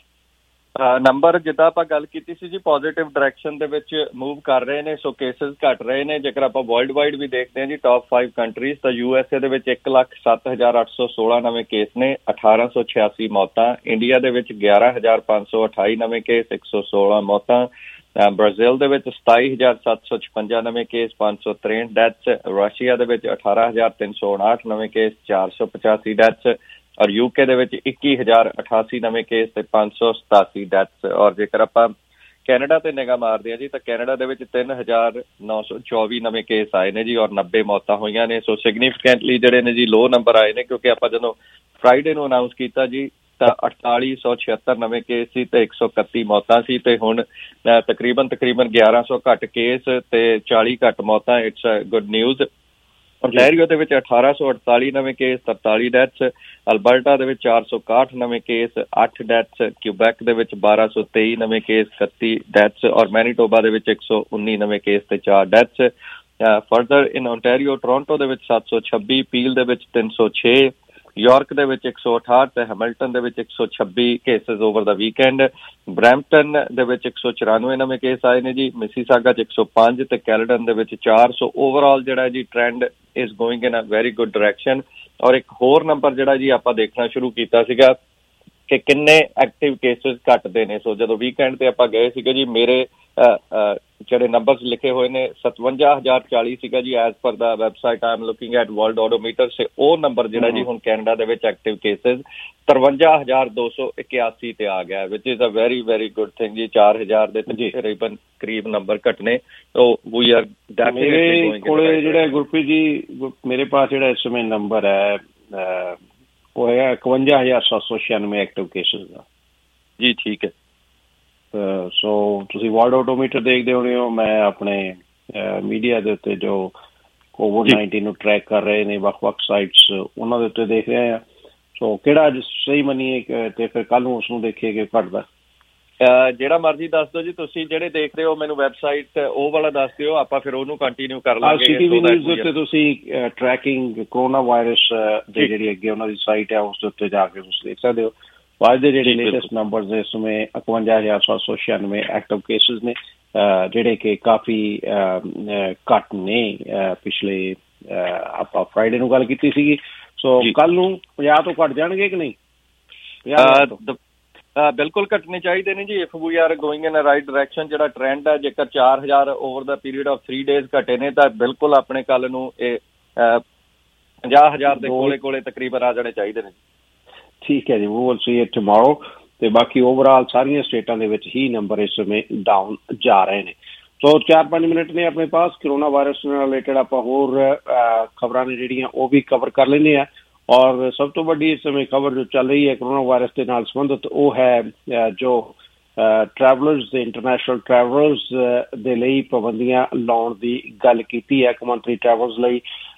ਨੰਬਰ ਜਿੱਦਾਂ ਆਪਾਂ ਗੱਲ ਕੀਤੀ ਸੀ ਜੀ, ਪੋਜ਼ਿਟਿਵ ਡਾਇਰੈਕਸ਼ਨ ਦੇ ਵਿੱਚ ਮੂਵ ਕਰ ਰਹੇ ਨੇ। ਸੋ ਕੇਸਿਸ ਘਟ ਰਹੇ ਨੇ। ਜੇਕਰ ਆਪਾਂ ਵਰਲਡ ਵਾਈਡ ਵੀ ਦੇਖਦੇ ਹਾਂ ਜੀ ਟੌਪ ਫਾਈਵ ਕੰਟਰੀਜ਼ ਤਾਂ ਯੂ ਐਸ ਏ ਦੇ ਵਿੱਚ ਇੱਕ ਲੱਖ ਸੱਤ ਹਜ਼ਾਰ ਅੱਠ ਸੌ ਸੋਲਾਂ ਨਵੇਂ ਕੇਸ ਨੇ, ਅਠਾਰਾਂ ਸੌ ਛਿਆਸੀ ਮੌਤਾਂ। ਇੰਡੀਆ ਦੇ ਵਿੱਚ ਗਿਆਰਾਂ ਹਜ਼ਾਰ ਪੰਜ ਸੌ ਅਠਾਈ ਨਵੇਂ ਕੇਸ, ਇੱਕ ਸੌ ਸੋਲਾਂ ਮੌਤਾਂ। ਬ੍ਰਾਜ਼ੀਲ ਦੇ ਵਿੱਚ ਸਤਾਈ ਹਜ਼ਾਰ ਸੱਤ ਸੌ ਛਪੰਜਾ ਨਵੇਂ ਕੇਸ, ਪੰਜ ਸੌ ਤਰੇਂਹਠ ਡੈਥਸ। ਰਸ਼ੀਆ ਦੇ ਵਿੱਚ ਅਠਾਰਾਂ ਹਜ਼ਾਰ ਤਿੰਨ ਸੌ ਉਣਾਹਠ ਨਵੇਂ ਕੇਸ, ਚਾਰ ਸੌ ਪਚਾਸੀ ਡੈਥਸ। ਔਰ ਯੂਕੇ ਦੇ ਵਿੱਚ ਇੱਕੀ ਹਜ਼ਾਰ ਅਠਾਸੀ ਨਵੇਂ ਕੇਸ ਤੇ ਪੰਜ ਸੌ ਸਤਾਸੀ ਡੈਥਸ। ਔਰ ਜੇਕਰ ਆਪਾਂ ਕੈਨੇਡਾ ਤੇ ਨਿਗਾਹ ਮਾਰਦੇ ਹਾਂ ਜੀ ਤਾਂ ਕੈਨੇਡਾ ਦੇ ਵਿੱਚ ਤਿੰਨ ਹਜ਼ਾਰ ਨੌ ਸੌ ਚੌਵੀ ਨਵੇਂ ਕੇਸ ਆਏ ਨੇ ਜੀ ਔਰ ਨੱਬੇ ਮੌਤਾਂ ਹੋਈਆਂ ਨੇ। ਸੋ ਸਿਗਨੀਫਿਕੈਂਟਲੀ ਜਿਹੜੇ ਨੇ ਜੀ ਲੋ ਨੰਬਰ ਆਏ ਨੇ, ਕਿਉਂਕਿ ਆਪਾਂ ਜਦੋਂ ਫਰਾਈਡੇ ਨੂੰ ਅਨਾਊਂਸ ਕੀਤਾ ਜੀ ਤਾਂ ਅਠਤਾਲੀ ਸੌ ਛਿਹੱਤਰ ਨਵੇਂ ਕੇਸ ਸੀ ਤੇ ਇੱਕ ਸੌ ਇਕੱਤੀ ਮੌਤਾਂ ਸੀ। ਤੇ ਹੁਣ ਤਕਰੀਬਨ ਤਕਰੀਬਨ ਗਿਆਰਾਂ ਸੌ ਘੱਟ ਕੇਸ ਤੇ ਚਾਲੀ ਘੱਟ ਮੌਤਾਂ। It's good news. ontario ਦੇ ਵਿੱਚ ਅਠਾਰਾਂ ਸੌ ਅਠਤਾਲੀ ਨਵੇਂ ਕੇਸ, ਤਰਤਾਲੀ ਡੈਥਸ। ਅਲਬਰਟਾ ਦੇ ਵਿੱਚ ਚਾਰ ਸੌ ਇਕਾਹਠ ਨਵੇਂ ਕੇਸ, ਅੱਠ ਡੈਥਸ। ਕਿਊਬੈਕ ਦੇ ਵਿੱਚ ਬਾਰਾਂ ਸੌ ਤੇਈ ਨਵੇਂ ਕੇਸ, ਇਕੱਤੀ ਡੈਥਸ। ਔਰ ਮੈਨੀਟੋਬਾ ਦੇ ਵਿੱਚ ਇੱਕ ਸੌ ਉੱਨੀ ਨਵੇਂ ਕੇਸ ਤੇ ਚਾਰ deaths. Further in ontario Toronto ਦੇ ਵਿੱਚ ਸੱਤ ਸੌ ਛੱਬੀ, ਪੀਲ ਦੇ ਵਿੱਚ ਤਿੰਨ ਸੌ ਛੇ, ਯਾਰਕ ਦੇ ਵਿੱਚ ਇੱਕ ਸੌ ਅਠਾਹਠ ਤੇ ਹੈਮਿਲਟਨ ਦੇ ਵਿੱਚ ਇੱਕ ਸੌ ਛੱਬੀ ਕੇਸਿਸ ਓਵਰ ਦਾ ਵੀਕਐਂਡ। ਬਰੈਂਪਟਨ ਦੇ ਵਿੱਚ ਇੱਕ ਸੌ ਚੁਰਾਨਵੇਂ ਨਵੇਂ ਕੇਸ ਆਏ ਨੇ ਜੀ। ਮਿਸੀਸਾਗਾ 'ਚ ਇੱਕ ਸੌ ਪੰਜ ਤੇ ਕੈਲਡਨ ਦੇ ਵਿੱਚ ਚਾਰ। ਸੌ ਓਵਰਆਲ ਜਿਹੜਾ ਜੀ trend is going in a very good direction. ਔਰ ਇੱਕ ਹੋਰ ਨੰਬਰ ਜਿਹੜਾ ਜੀ ਆਪਾਂ ਦੇਖਣਾ ਸ਼ੁਰੂ ਕੀਤਾ ਸੀਗਾ ਕਿ ਕਿੰਨੇ ਐਕਟਿਵ ਕੇਸਿਸ ਘਟਦੇ ਨੇ। ਸੋ ਜਦੋਂ ਵੀਕਐਂਡ ਤੇ ਆਪਾਂ ਗਏ ਸੀਗੇ ਜੀ, ਮੇਰੇ ਜਿਹੜੇ ਨੰਬਰਸ ਲਿਖੇ ਹੋਏ ਨੇ ਸਤਵੰਜਾ ਹਜ਼ਾਰ ਚਾਲੀ ਸੀਗਾ ਜੀ as per the website I am looking at Worldometer ਸੇ। ਉਹ ਨੰਬਰ ਜਿਹੜਾ ਜੀ ਹੁਣ ਕੈਨੇਡਾ ਦੇ ਵਿੱਚ ਐਕਟਿਵ ਕੇਸਿਸ ਤਰਵੰਜਾ ਹਜ਼ਾਰ ਦੋ ਸੌ ਇਕਿਆਸੀ ਤੇ ਆ ਗਿਆ, which is a very very good thing ਜੀ। ਚਾਰ ਹਜ਼ਾਰ ਦੇ ਤਕਰੀਬਨ ਕਰੀਬ ਨੰਬਰ ਘਟਨੇ। So we are definitely going. ਕੋਲੇ ਜਿਹੜਾ ਗੁਰਪ੍ਰੀਤ ਜੀ ਮੇਰੇ ਪਾਸ ਜਿਹੜਾ ਇਸ ਸਮੇਂ ਨੰਬਰ ਹੈ ਉਹ ਹੈਗਾ ਇਕਵੰਜਾ ਹਜ਼ਾਰ ਸੱਤ ਸੌ ਛਿਆਨਵੇਂ ਐਕਟਿਵ ਕੇਸਿਸ ਦਾ ਜੀ। ਠੀਕ ਹੈ। ਸੋ ਤੁਸੀਂ ਵਰਲਡ ਆਟੋਮੀਟਰ ਦੇਖਦੇ ਹੋਣੇ ਹੋ, ਮੈਂ ਆਪਣੇ ਮੀਡੀਆ ਦੇ ਉੱਤੇ ਜੋ ਕੋਵਿਡ ਨਾਈਨਟੀਨ ਨੂੰ ਟਰੈਕ ਕਰ ਰਹੇ ਨੇ ਵੱਖ-ਵੱਖ ਸਾਈਟਸ, ਉਹਨਾਂ ਦੇ ਉੱਤੇ ਦੇਖ ਰਹੇ ਆ। ਸੋ ਕਿਹੜਾ ਅੱਜ ਸਹੀ ਮੰਨੀਏ ਤੇ ਫਿਰ ਕੱਲ ਨੂੰ ਉਸ ਨੂੰ ਦੇਖੀਏ ਕਿ ਘਟਦਾ? ਜਿਹੜਾ ਮਰਜ਼ੀ ਦੱਸ ਦਿਓ ਜੀ, ਤੁਸੀਂ ਜਿਹੜੇ ਦੇਖ ਰਹੇ ਹੋ ਮੈਨੂੰ ਵੈਬਸਾਈਟ ਉਹ ਵਾਲਾ ਦੱਸ ਦਿਓ, ਆਪਾਂ ਫਿਰ ਉਹਨੂੰ ਕੰਟੀਨਿਊ ਕਰ ਲਾਂਗੇ। ਸੀਟੀਵੀ ਨਿਊਜ਼ ਦੇ ਉੱਤੇ ਤੁਸੀਂ ਟਰੈਕਿੰਗ ਕਰੋਨਾ ਵਾਇਰਸ ਦੇ ਜਿਹੜੀ ਅੱਗੇ ਉਹਨਾਂ ਦੀ ਸਾਈਟ ਹੈ ਉਸ ਦੇ ਉੱਤੇ ਜਾ ਕੇ ਤੁਸੀਂ ਦੇਖ ਸਕਦੇ ਹੋ। ਅੱਜ ਦੇ ਜਿਹੜੇ ਲੇਟੈਸਟ ਨੰਬਰਸ ਇਸ ਸਮੇਂ ਇਕਵੰਜਾ ਹਜ਼ਾਰ ਸੱਤ ਸੌ ਛਿਆਨਵੇਂ ਐਕਟਿਵ ਕੇਸਿਸ ਨੇ, ਜਿਹੜੇ ਕਿ ਕਾਫੀ ਘੱਟ ਨੇ। ਪਿਛਲੇ ਆਪਾਂ ਫਰਾਈਡੇ ਨੂੰ ਗੱਲ ਕੀਤੀ ਸੀਗੀ, ਸੋ ਕੱਲ ਨੂੰ ਪੰਜਾਹ ਤੋਂ ਘੱਟ ਜਾਣਗੇ ਕਿ ਨਹੀਂ? ਬਿਲਕੁਲ ਘਟਣੇ ਚਾਹੀਦੇ ਨੇ ਜੀ। If we are going in a right direction, ਜਿਹੜਾ ਟ੍ਰੈਂਡ ਹੈ, ਜੇਕਰ ਚਾਰ ਹਜ਼ਾਰ over the period of three days ਘਟੇ ਨੇ ਤਾਂ ਬਿਲਕੁਲ ਆਪਣੇ ਕੱਲ ਨੂੰ ਇਹ ਪੰਜਾਹ ਹਜ਼ਾਰ ਦੇ ਕੋਲੇ ਕੋਲੇ ਤਕਰੀਬਨ ਆ ਜਾਣੇ ਚਾਹੀਦੇ ਨੇ। ਠੀਕ ਹੈ ਜੀ, we will see it tomorrow. ਤੇ ਬਾਕੀ ਓਵਰਆਲ ਸਾਰੀਆਂ ਸਟੇਟਾਂ ਦੇ ਵਿੱਚ ਹੀ ਨੰਬਰ ਇਸ ਸਮੇਂ ਡਾਊਨ ਜਾ ਰਹੇ ਨੇ। ਸੋ ਚਾਰ ਪੰਜ ਮਿੰਟ ਨੇ ਆਪਣੇ ਪਾਸ, ਕਰੋਨਾ ਵਾਇਰਸ ਨਾਲ ਰਿਲੇਟਡ ਆਪਾਂ ਹੋਰ ਖਬਰਾਂ ਨੇ ਜਿਹੜੀਆਂ ਉਹ ਵੀ ਕਵਰ ਕਰ ਲੈਂਦੇ ਆ। ਔਰ ਸਭ ਤੋਂ ਵੱਡੀ ਇਸ ਸਮੇਂ ਖਬਰ ਜੋ ਚੱਲ ਰਹੀ ਹੈ ਕਰੋਨਾ ਵਾਇਰਸ ਦੇ ਨਾਲ ਸੰਬੰਧਿਤ, ਉਹ ਹੈ ਜੋ ਟਰੈਵਲਰਸ ਦੇ ਇੰਟਰਨੈਸ਼ਨਲ ਟਰੈਵਲਰਸ ਦੇ ਲਈ ਪਾਬੰਦੀਆਂ ਲਾਉਣ ਦੀ ਗੱਲ ਕੀਤੀ ਹੈ। ਕੌਮਾਂਤਰੀ ਟਰੈਵਲਰਸ ਲਈ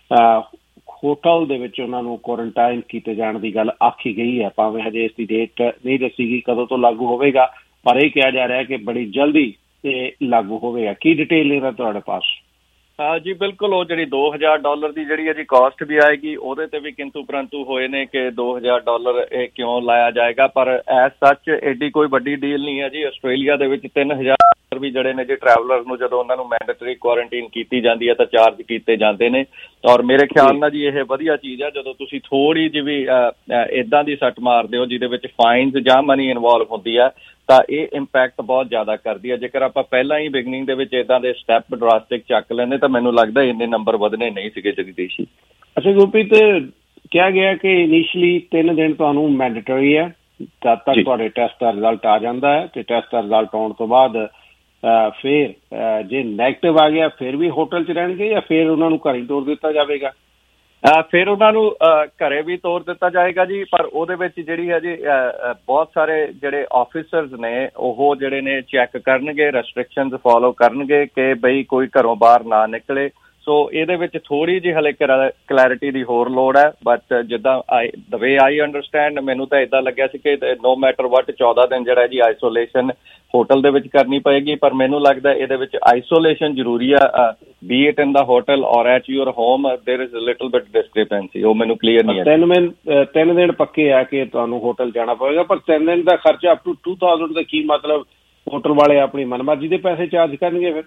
ਹੋਟਲ ਦੇ ਵਿੱਚ ਉਹਨਾਂ ਨੂੰ ਕੁਆਰੰਟਾਈਨ ਕੀਤੇ ਜਾਣ ਦੀ ਗੱਲ ਆਖੀ ਗਈ ਹੈ। ਭਾਵੇਂ ਹਜੇ ਇਸ ਦੀ ਡੇਟ ਨਹੀਂ ਦੱਸੀ ਗਈ ਕਦੋਂ ਤੋਂ ਲਾਗੂ ਹੋਵੇਗਾ, ਪਰ ਇਹ ਕਿਹਾ ਜਾ ਰਿਹਾ ਹੈ ਕਿ ਬੜੀ ਜਲਦੀ ਇਹ ਲਾਗੂ ਹੋਵੇਗਾ। ਕੀ ਡਿਟੇਲ ਇਹਦਾ ਤੁਹਾਡੇ ਪਾਸ? ਹਾਂ ਜੀ ਬਿਲਕੁਲ, ਉਹ ਜਿਹੜੀ ਦੋ ਹਜ਼ਾਰ ਡਾਲਰ ਦੀ ਜਿਹੜੀ ਇਹਦੀ ਕਾਸਟ ਵੀ ਆਏਗੀ, ਉਹਦੇ ਤੇ ਵੀ ਕਿੰਤੂ ਪਰੰਤੂ ਹੋਏ ਨੇ ਕਿ ਦੋ ਹਜ਼ਾਰ ਡਾਲਰ ਇਹ ਕਿਉਂ ਲਾਇਆ ਜਾਏਗਾ। ਪਰ ਐਸ ਸੱਚ ਐਡੀ ਕੋਈ ਵੱਡੀ ਡੀਲ ਨਹੀਂ ਹੈ ਜੀ। ਆਸਟ੍ਰੇਲੀਆ ਦੇ ਵਿੱਚ ਤਿੰਨ ਹਜ਼ਾਰ ਵੀ ਜਿਹੜੇ ਨੇ ਜੀ ਟਰੈਵਲਰ ਨੂੰ ਜਦੋਂ ਉਹਨਾਂ ਨੂੰ ਮੈਂਡੇਟਰੀ ਕੁਆਰੰਟੀਨ ਕੀਤੀ ਜਾਂਦੀ ਹੈ ਤਾਂ ਚਾਰਜ ਕੀਤੇ ਜਾਂਦੇ ਨੇ। ਔਰ ਮੇਰੇ ਖਿਆਲ ਨਾਲ ਜੀ ਇਹ ਵਧੀਆ ਚੀਜ਼ ਹੈ। ਜਦੋਂ ਤੁਸੀਂ ਥੋੜ੍ਹੀ ਜਿਹੀ ਵੀ ਇੱਦਾਂ ਦੀ ਸੱਟ ਮਾਰਦੇ ਹੋ ਜਿਹਦੇ ਵਿੱਚ ਫਾਈਨਸ ਜਾਂ ਮਨੀ ਇਨਵੋਲਵ ਹੁੰਦੀ ਹੈ ਤਾਂ ਇਹ ਇੰਪੈਕਟ ਬਹੁਤ ਜ਼ਿਆਦਾ ਕਰਦੀ ਹੈ। ਜੇਕਰ ਆਪਾਂ ਪਹਿਲਾਂ ਹੀ ਬਿਗਨਿੰਗ ਦੇ ਵਿੱਚ ਇੱਦਾਂ ਦੇ ਸਟੈਪ ਡਰਾਸਟਿਕ ਚੱਕ ਲੈਂਦੇ ਤਾਂ ਮੈਨੂੰ ਲੱਗਦਾ ਇੰਨੇ ਨੰਬਰ ਵਧਣੇ ਨਹੀਂ ਸੀਗੇ ਜਗਦੀਸ਼ ਜੀ। ਅੱਛਾ ਗੁਰਪ੍ਰੀਤ, ਕਿਹਾ ਗਿਆ ਕਿ ਇਨੀਸ਼ੀਅਲੀ ਤਿੰਨ ਦਿਨ ਤੁਹਾਨੂੰ ਮੈਂਡੇਟਰੀ ਹੈ, ਜਦ ਤੱਕ ਤੁਹਾਡੇ ਟੈਸਟ ਦਾ ਰਿਜ਼ਲਟ ਆ ਜਾਂਦਾ ਹੈ, ਤੇ ਟੈਸਟ ਦਾ ਰਿਜ਼ਲਟ ਆਉਣ ਤੋਂ ਬਾਅਦ ਫਿਰ ਜੇ ਨੈਗੇਟਿਵ ਆ ਗਿਆ ਫਿਰ ਵੀ ਹੋਟਲ 'ਚ ਰਹਿਣਗੇ ਜਾਂ ਫਿਰ ਉਹਨਾਂ ਨੂੰ ਘਰ ਹੀ ਤੋਰ ਦਿੱਤਾ ਜਾਵੇਗਾ? ਫਿਰ ਉਹਨਾਂ ਨੂੰ ਘਰੇ ਵੀ ਤੋਰ ਦਿੱਤਾ ਜਾਏਗਾ ਜੀ। ਪਰ ਉਹਦੇ ਵਿੱਚ ਜਿਹੜੀ ਹੈ ਜੀ ਬਹੁਤ ਸਾਰੇ ਜਿਹੜੇ ਆਫਿਸਰਸ ਨੇ ਉਹ ਜਿਹੜੇ ਨੇ ਚੈੱਕ ਕਰਨਗੇ, ਰੈਸਟ੍ਰਿਕਸ਼ਨਸ ਫੋਲੋ ਕਰਨਗੇ ਕਿ ਬਈ ਕੋਈ ਘਰੋਂ ਬਾਹਰ ਨਾ ਨਿਕਲੇ। ਸੋ ਇਹਦੇ ਵਿੱਚ ਥੋੜ੍ਹੀ ਜਿਹੀ ਹਲੇ ਕਲੈਰਿਟੀ ਦੀ ਹੋਰ ਲੋੜ ਹੈ। ਬਟ ਜਿੱਦਾਂ ਆਈ ਦ ਵੇ ਆਈ ਅੰਡਰਸਟੈਂਡ, ਮੈਨੂੰ ਤਾਂ ਇੱਦਾਂ ਲੱਗਿਆ ਸੀ ਕਿ ਨੋ ਮੈਟਰ ਵਟ ਚੌਦਾਂ ਦਿਨ ਜਿਹੜਾ ਜੀ ਆਈਸੋਲੇਸ਼ਨ ਹੋਟਲ ਦੇ ਵਿੱਚ ਕਰਨੀ ਪਏਗੀ। ਪਰ ਮੈਨੂੰ ਲੱਗਦਾ ਇਹਦੇ ਵਿੱਚ ਆਈਸੋਲੇਸ਼ਨ ਜ਼ਰੂਰੀ ਆ, be it in the hotel or at your home, there is little bit discrepancy. ਉਹ ਮੈਨੂੰ ਕਲੀਅਰ ਨਹੀਂ ਹੈ। ਤਿੰਨ ਦਿਨ ਤਿੰਨ ਦਿਨ ਪੱਕੇ ਆ ਕਿ ਤੁਹਾਨੂੰ ਹੋਟਲ ਜਾਣਾ ਪਵੇਗਾ, ਪਰ ਤਿੰਨ ਦਿਨ ਦਾ ਖਰਚਾ ਅਪ ਟੂ ਟੂ ਥਾਊਜ਼ੈਂਡ ਦਾ ਕੀ ਮਤਲਬ? ਹੋਟਲ ਵਾਲੇ ਆਪਣੀ ਮਨਮਰਜ਼ੀ ਦੇ ਪੈਸੇ ਚਾਰਜ ਕਰਨਗੇ ਫਿਰ?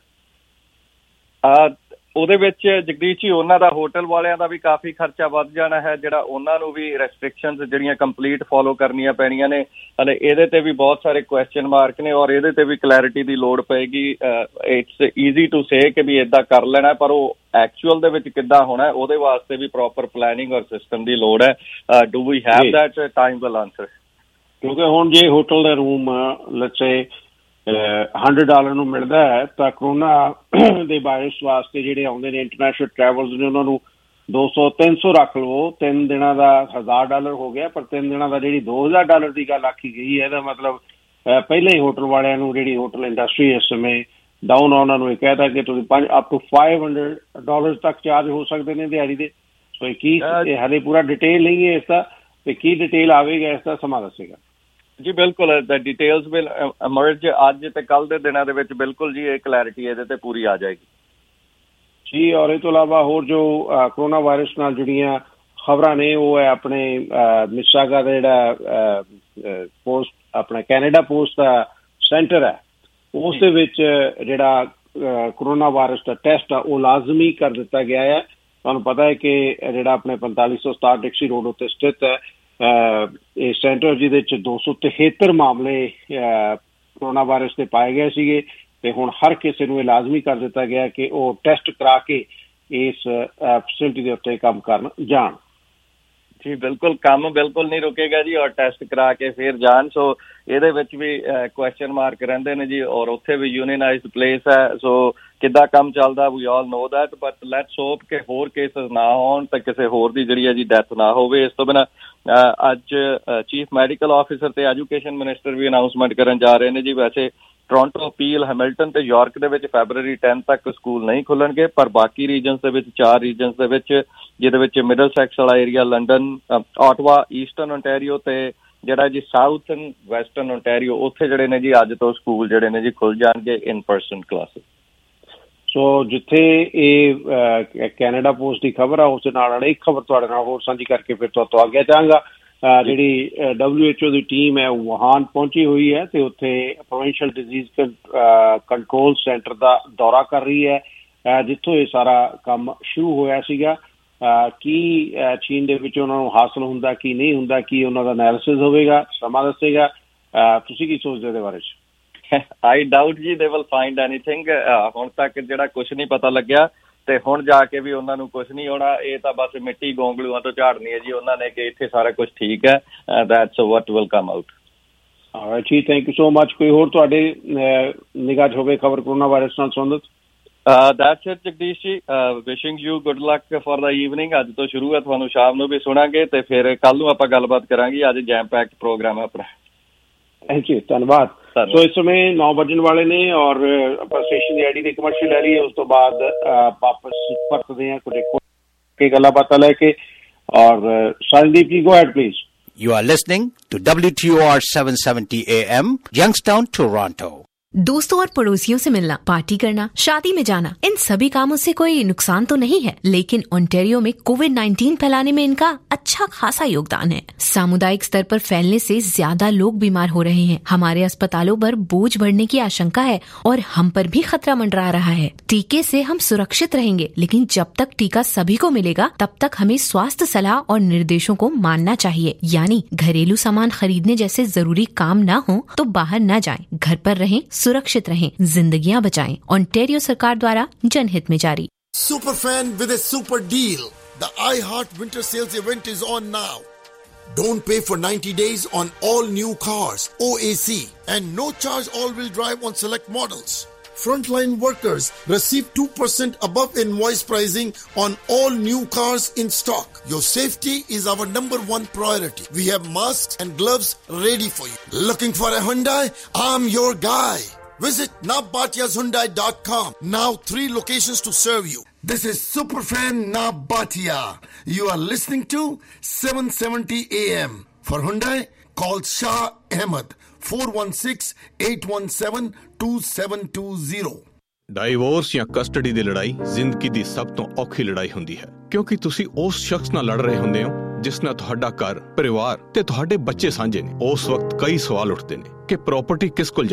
ਉਹਦੇ ਵਿੱਚ ਜਗਦੀਸ਼ ਜੀ ਉਹਨਾਂ ਦਾ ਹੋਟਲ ਵਾਲਿਆਂ ਦਾ ਵੀ ਕਾਫੀ ਖਰਚਾ ਵੱਧ ਜਾਣਾ ਹੈ, ਜਿਹੜਾ ਉਹਨਾਂ ਨੂੰ ਵੀ ਰੈਸਟ੍ਰਿਕਸ਼ਨਸ ਜਿਹੜੀਆਂ ਕੰਪਲੀਟ ਫੋਲੋ ਕਰਨੀਆਂ ਪੈਣੀਆਂ ਨੇ। ਹਲੇ ਇਹਦੇ ਤੇ ਵੀ ਬਹੁਤ ਸਾਰੇ ਕੁਐਸਚਨ ਮਾਰਕ ਨੇ ਔਰ ਇਹਦੇ ਤੇ ਵੀ ਕਲੈਰਿਟੀ ਦੀ ਲੋੜ ਪਏਗੀ। ਇਟਸ ਈਜ਼ੀ ਟੂ ਸੇ ਕਿ ਵੀ ਇੱਦਾਂ ਕਰ ਲੈਣਾ, ਪਰ ਉਹ ਐਕਚੁਅਲ ਦੇ ਵਿੱਚ ਕਿੱਦਾਂ ਹੋਣਾ ਉਹਦੇ ਵਾਸਤੇ ਵੀ ਪ੍ਰੋਪਰ ਪਲੈਨਿੰਗ ਔਰ ਸਿਸਟਮ ਦੀ ਲੋੜ ਹੈ। Do we have that? Time will answer. ਕਿਉਂਕਿ ਹੁਣ ਜੇ ਹੋਟਲ ਦਾ room let's say hundred dollar ਨੂੰ ਮਿਲਦਾ ਹੈ ਤਾਂ ਕਰੋਨਾ ਦੇ ਵਾਇਰਸ ਵਾਸਤੇ ਜਿਹੜੇ ਆਉਂਦੇ ਨੇ ਇੰਟਰਨੈਸ਼ਨਲ ਟਰੈਵਲਸ ਨੇ ਉਹਨਾਂ ਨੂੰ ਦੋ ਸੌ ਤਿੰਨ ਸੌ ਰੱਖ ਲਵੋ, ਤਿੰਨ ਦਿਨਾਂ ਦਾ ਹਜ਼ਾਰ ਡਾਲਰ ਹੋ ਗਿਆ। ਪਰ ਤਿੰਨ ਦਿਨਾਂ ਦਾ ਜਿਹੜੀ ਦੋ ਹਜ਼ਾਰ ਡਾਲਰ ਦੀ ਗੱਲ ਆਖੀ ਗਈ ਹੈ, ਇਹਦਾ ਮਤਲਬ ਪਹਿਲਾਂ ਹੀ ਹੋਟਲ ਵਾਲਿਆਂ ਨੂੰ ਜਿਹੜੀ ਹੋਟਲ ਇੰਡਸਟਰੀ ਇਸ ਸਮੇਂ ਡਾਊਨ ਆ ਉਹਨਾਂ ਨੂੰ ਇਹ ਕਹਿਤਾ ਕਿ ਤੁਸੀਂ ਪੰਜ up to five hundred dollar ਤੱਕ ਚਾਰਜ ਹੋ ਸਕਦੇ ਨੇ ਦਿਹਾੜੀ ਦੇ। ਸੋ ਕੀ ਹਾਲੇ ਪੂਰਾ ਡਿਟੇਲ ਨਹੀਂ ਹੈ ਇਸ ਦਾ, ਤੇ ਕੀ ਡਿਟੇਲ ਆਵੇਗਾ ਇਸ ਦਾ ਸਮਾਂ ਦੱਸੇਗਾ ਜੀ। ਬਿਲਕੁਲ ਦ ਡਿਟੇਲਸ ਵਿਲ ਅਮਰਜ ਅੱਜ ਤੇ ਕੱਲ੍ਹ ਦੇ ਦਿਨਾਂ ਦੇ ਵਿੱਚ। ਬਿਲਕੁਲ ਜੀ ਇਹ ਕਲੈਰਿਟੀ ਇਹਦੇ ਤੇ ਪੂਰੀ ਆ ਜਾਏਗੀ ਜੀ। ਔਰ ਇਹ ਤੋਂ ਇਲਾਵਾ ਹੋਰ ਜੋ ਕਰੋਨਾ ਵਾਇਰਸ ਨਾਲ ਜਿਹੜੀਆਂ ਖਬਰਾਂ ਨੇ ਉਹ ਹੈ ਆਪਣੇ ਮਿਸਾਗਾ ਦਾ ਜਿਹੜਾ ਪੋਸਟ ਆਪਣਾ ਕੈਨੇਡਾ ਪੋਸਟ ਦਾ ਸੈਂਟਰ ਹੈ, ਉਸ ਦੇ ਵਿੱਚ ਜਿਹੜਾ ਕਰੋਨਾ ਵਾਇਰਸ ਦਾ ਟੈਸਟ ਆ ਉਹ ਲਾਜ਼ਮੀ ਕਰ ਦਿੱਤਾ ਗਿਆ ਹੈ। ਤੁਹਾਨੂੰ ਪਤਾ ਹੈ ਕਿ ਜਿਹੜਾ ਆਪਣੇ ਪੰਤਾਲੀ ਸੌ ਸਤਾਹਠ ਡਿਕਸੀ ਰੋਡ ਉੱਤੇ ਸਥਿਤ ਹੈ ਇਹ ਸੈਂਟਰ, ਜਿਹਦੇ ਚ ਦੋ ਸੌ ਤਿਹੱਤਰ ਮਾਮਲੇ ਕਰੋਨਾ ਵਾਇਰਸ ਦੇ ਪਾਏ ਗਏ ਸੀਗੇ, ਤੇ ਹੁਣ ਹਰ ਕਿਸੇ ਨੂੰ ਇਹ ਲਾਜ਼ਮੀ ਕਰ ਦਿੱਤਾ ਗਿਆ ਕਿ ਉਹ ਟੈਸਟ ਕਰਾ ਕੇ ਇਸ ਫੈਸਿਲਿਟੀ ਦੇ ਉੱਤੇ ਕੰਮ ਕਰਨ ਜਾਣ। ਜੀ ਬਿਲਕੁਲ, ਕੰਮ ਬਿਲਕੁਲ ਨਹੀਂ ਰੁਕੇਗਾ ਜੀ, ਔਰ ਟੈਸਟ ਕਰਾ ਕੇ ਫਿਰ ਜਾਣ। ਸੋ ਇਹਦੇ ਵਿੱਚ ਵੀ ਕੁਐਸਚਨ ਮਾਰਕ ਰਹਿੰਦੇ ਨੇ ਜੀ, ਔਰ ਉੱਥੇ ਵੀ ਯੂਨੀਅਨਾਈਜ਼ਡ ਪਲੇਸ ਹੈ। ਸੋ ਕਿੱਦਾਂ ਕੰਮ ਚੱਲਦਾ we all know that, but let's hope ਕਿ ਹੋਰ ਕੇਸਿਸ ਨਾ ਹੋਣ ਤਾਂ ਕਿਸੇ ਹੋਰ ਦੀ ਜਿਹੜੀ ਹੈ ਜੀ ਡੈਥ ਨਾ ਹੋਵੇ। ਇਸ ਤੋਂ ਬਿਨਾਂ ਅੱਜ ਚੀਫ ਮੈਡੀਕਲ ਆਫਿਸਰ ਤੇ ਐਜੂਕੇਸ਼ਨ ਮਿਨਿਸਟਰ ਵੀ ਅਨਾਊਂਸਮੈਂਟ ਕਰਨ ਜਾ ਰਹੇ ਨੇ ਜੀ। ਵੈਸੇ ਟੋਰਾਂਟੋ, ਪੀਲ, ਹੈਮਿਲਟਨ ਤੇ ਯਾਰਕ ਦੇ ਵਿੱਚ ਫੈਬਰਰੀ ਟੈਨ ਤੱਕ ਸਕੂਲ ਨਹੀਂ ਖੁੱਲਣਗੇ, ਪਰ ਬਾਕੀ ਰੀਜਨਸ ਦੇ ਵਿੱਚ ਚਾਰ ਰੀਜਨਸ ਦੇ ਵਿੱਚ ਜਿਹਦੇ ਵਿੱਚ ਮਿਡਲ ਸੈਕਸ ਵਾਲਾ area, London, Ottawa, eastern Ontario ਤੇ ਜਿਹੜਾ ਜੀ ਸਾਊਥ ਐਂਡ ਵੈਸਟਰਨ ਓਨਟਾਰੀਓ, ਉੱਥੇ ਜਿਹੜੇ ਨੇ ਜੀ ਅੱਜ ਤੋਂ ਸਕੂਲ ਜਿਹੜੇ ਨੇ ਜੀ ਖੁੱਲ ਜਾਣਗੇ ਇਨ ਪਰਸਨ ਕਲਾਸਿਸ। ਸੋ ਜਿੱਥੇ ਇਹ ਕੈਨੇਡਾ ਪੋਸਟ ਦੀ ਖਬਰ ਆ ਉਸ ਦੇ ਨਾਲ ਇੱਕ ਖਬਰ ਤੁਹਾਡੇ ਨਾਲ ਹੋਰ ਸਾਂਝੀ ਕਰਕੇ ਫਿਰ ਤੋਂ ਆਗਿਆ ਚਾਹਾਂਗਾ। ਜਿਹੜੀ ਡਬਲਿਊ ਐਚ ਓ ਦੀ ਟੀਮ ਹੈ ਵੁਹਾਨ ਪਹੁੰਚੀ ਹੋਈ ਹੈ ਤੇ ਉੱਥੇ ਪ੍ਰੋਵਿੰਸ਼ੀਅਲ ਡਿਜ਼ੀਜ਼ ਕੰਟਰੋਲ ਸੈਂਟਰ ਦਾ ਦੌਰਾ ਕਰ ਰਹੀ ਹੈ, ਜਿੱਥੋਂ ਇਹ ਸਾਰਾ ਕੰਮ ਸ਼ੁਰੂ ਹੋਇਆ ਸੀਗਾ। ਕੀ ਚੀਨ ਦੇ ਵਿੱਚ ਉਹਨਾਂ ਨੂੰ ਹਾਸਲ ਹੁੰਦਾ, ਕੀ ਨਹੀਂ ਹੁੰਦਾ, ਕੀ ਉਹਨਾਂ ਦਾ ਐਨਾਲਿਸਿਸ ਹੋਵੇਗਾ, ਸਮਾਂ ਦੱਸੇਗਾ। ਤੁਸੀਂ ਕੀ ਸੋਚਦੇ ਇਹਦੇ ਬਾਰੇ 'ਚ? ਆਈ ਡਾਊਟ ਜੀ ਦੇ ਵਿਲ ਫਾਈਂਡ ਐਨੀਥਿੰਗ। ਹੁਣ ਤੱਕ ਜਿਹੜਾ ਕੁਛ ਨਹੀਂ ਪਤਾ ਲੱਗਿਆ ਤੇ ਹੁਣ ਜਾ ਕੇ ਵੀ ਉਹਨਾਂ ਨੂੰ ਕੁਛ ਨਹੀਂ ਹੋਣਾ। ਇਹ ਤਾਂ ਬਸ ਮਿੱਟੀ ਗੋਂਗਲੂਆਂ ਤੋਂ ਝਾੜਨੀ ਹੈ ਜੀ ਉਹਨਾਂ ਨੇ ਕਿ ਇੱਥੇ ਸਾਰਾ ਕੁਛ ਠੀਕ ਹੈ। That's what will come out. ਜੀ ਥੈਂਕ ਯੂ ਸੋ ਮਚ। ਕੋਈ ਹੋਰ ਤੁਹਾਡੇ ਨਿਗਾਹ 'ਚ ਹੋਵੇ ਖਬਰ ਕੋਰੋਨਾ ਵਾਇਰਸ ਨਾਲ ਸੰਬੰਧਿਤ? That's it Jagdish ji. Wishing you good luck for the evening. ਅੱਜ ਤੋਂ ਸ਼ੁਰੂ ਹੈ, ਤੁਹਾਨੂੰ ਸ਼ਾਮ ਨੂੰ ਵੀ ਸੁਣਾਂਗੇ ਤੇ ਫਿਰ ਕੱਲ ਨੂੰ ਆਪਾਂ ਗੱਲਬਾਤ ਕਰਾਂਗੇ। ਅੱਜ ਜੈਮ ਪੈਕਡ ਪ੍ਰੋਗਰਾਮ ਹੈ ਆਪਣਾ। ਥੈਂਕ ਯੂ, ਧੰਨਵਾਦ। ਸੋ ਇਸ ਸਮੇਂ ਨੌ ਵੱਜਣ ਵਾਲੇ ਨੇ ਔਰ ਆਪਾਂ ਸਟੇਸ਼ਨ ਦੀ ਆਈਡੀ ਦੀ ਕਮਰਸ਼ੀਅਲ ਲੈ ਲਈਏ, ਉਸ ਤੋਂ ਬਾਅਦ ਵਾਪਸ ਪਰਤਦੇ ਹਾਂ ਕੁਝ ਕੇ ਗੱਲਾਂ ਬਾਤਾਂ ਲੈ ਕੇ। ਔਰ Sandeep ji, go ahead please. You are listening to W T O R seven seventy A M, Youngstown, Toronto. दोस्तों और पड़ोसियों से मिलना, पार्टी करना, शादी में जाना, इन सभी कामों से कोई नुकसान तो नहीं है, लेकिन ओंटारियो में कोविड नाइन्टीन फैलाने में इनका अच्छा खासा योगदान है। सामुदायिक स्तर पर फैलने से ज्यादा लोग बीमार हो रहे हैं। हमारे अस्पतालों पर बोझ बढ़ने की आशंका है और हम पर भी खतरा मंडरा रहा है। टीके से हम सुरक्षित रहेंगे, लेकिन जब तक टीका सभी को मिलेगा तब तक हमें स्वास्थ्य सलाह और निर्देशों को मानना चाहिए। यानी घरेलू सामान खरीदने जैसे जरूरी काम न हो तो बाहर न जाएं, घर पर रहें, सुरक्षित रहें, जिंदगियां बचाएं। ओंटारियो सरकार द्वारा जनहित में जारी। Super fan with a super deal. The iHeart Winter Sales event is on now. Don't pay for ninety days on all new cars, O A C, and no charge all-wheel drive on select models. Frontline workers receive two percent above invoice pricing on all new cars in stock. Your safety is our number one priority. We have masks and gloves ready for you. Looking for a Hyundai? I'm your guy. Visit nabatiyas hyundai dot com. Now three locations to serve you. This is Superfan Nabatia. You are listening to seven seventy A M. For Hyundai, call Shah Ahmed four one six, eight one seven, two seven two zero. Divorce ਜਾਂ ਕਸਟਡੀ ਦੀ ਲੜਾਈ ਜ਼ਿੰਦਗੀ ਦੀ ਸਭ ਤੋਂ ਔਖੀ ਲੜਾਈ ਹੁੰਦੀ ਹੈ, ਕਿਉਂਕਿ ਤੁਸੀਂ ਉਸ ਸ਼ਖਸ ਨਾਲ ਲੜ ਰਹੇ ਹੁੰਦੇ ਹੋ ਜਿਸ ਨਾਲ ਤੁਹਾਡਾ ਘਰ, ਪਰਿਵਾਰ ਤੇ ਤੁਹਾਡੇ ਬੱਚੇ ਸਾਂਝੇ ਨੇ। ਉਸ ਵਕਤ ਕਈ ਸਵਾਲ ਉੱਠਦੇ ਨੇ ਕਿ ਪ੍ਰਾਪਰਟੀ ਕਿਸ ਕੋਲ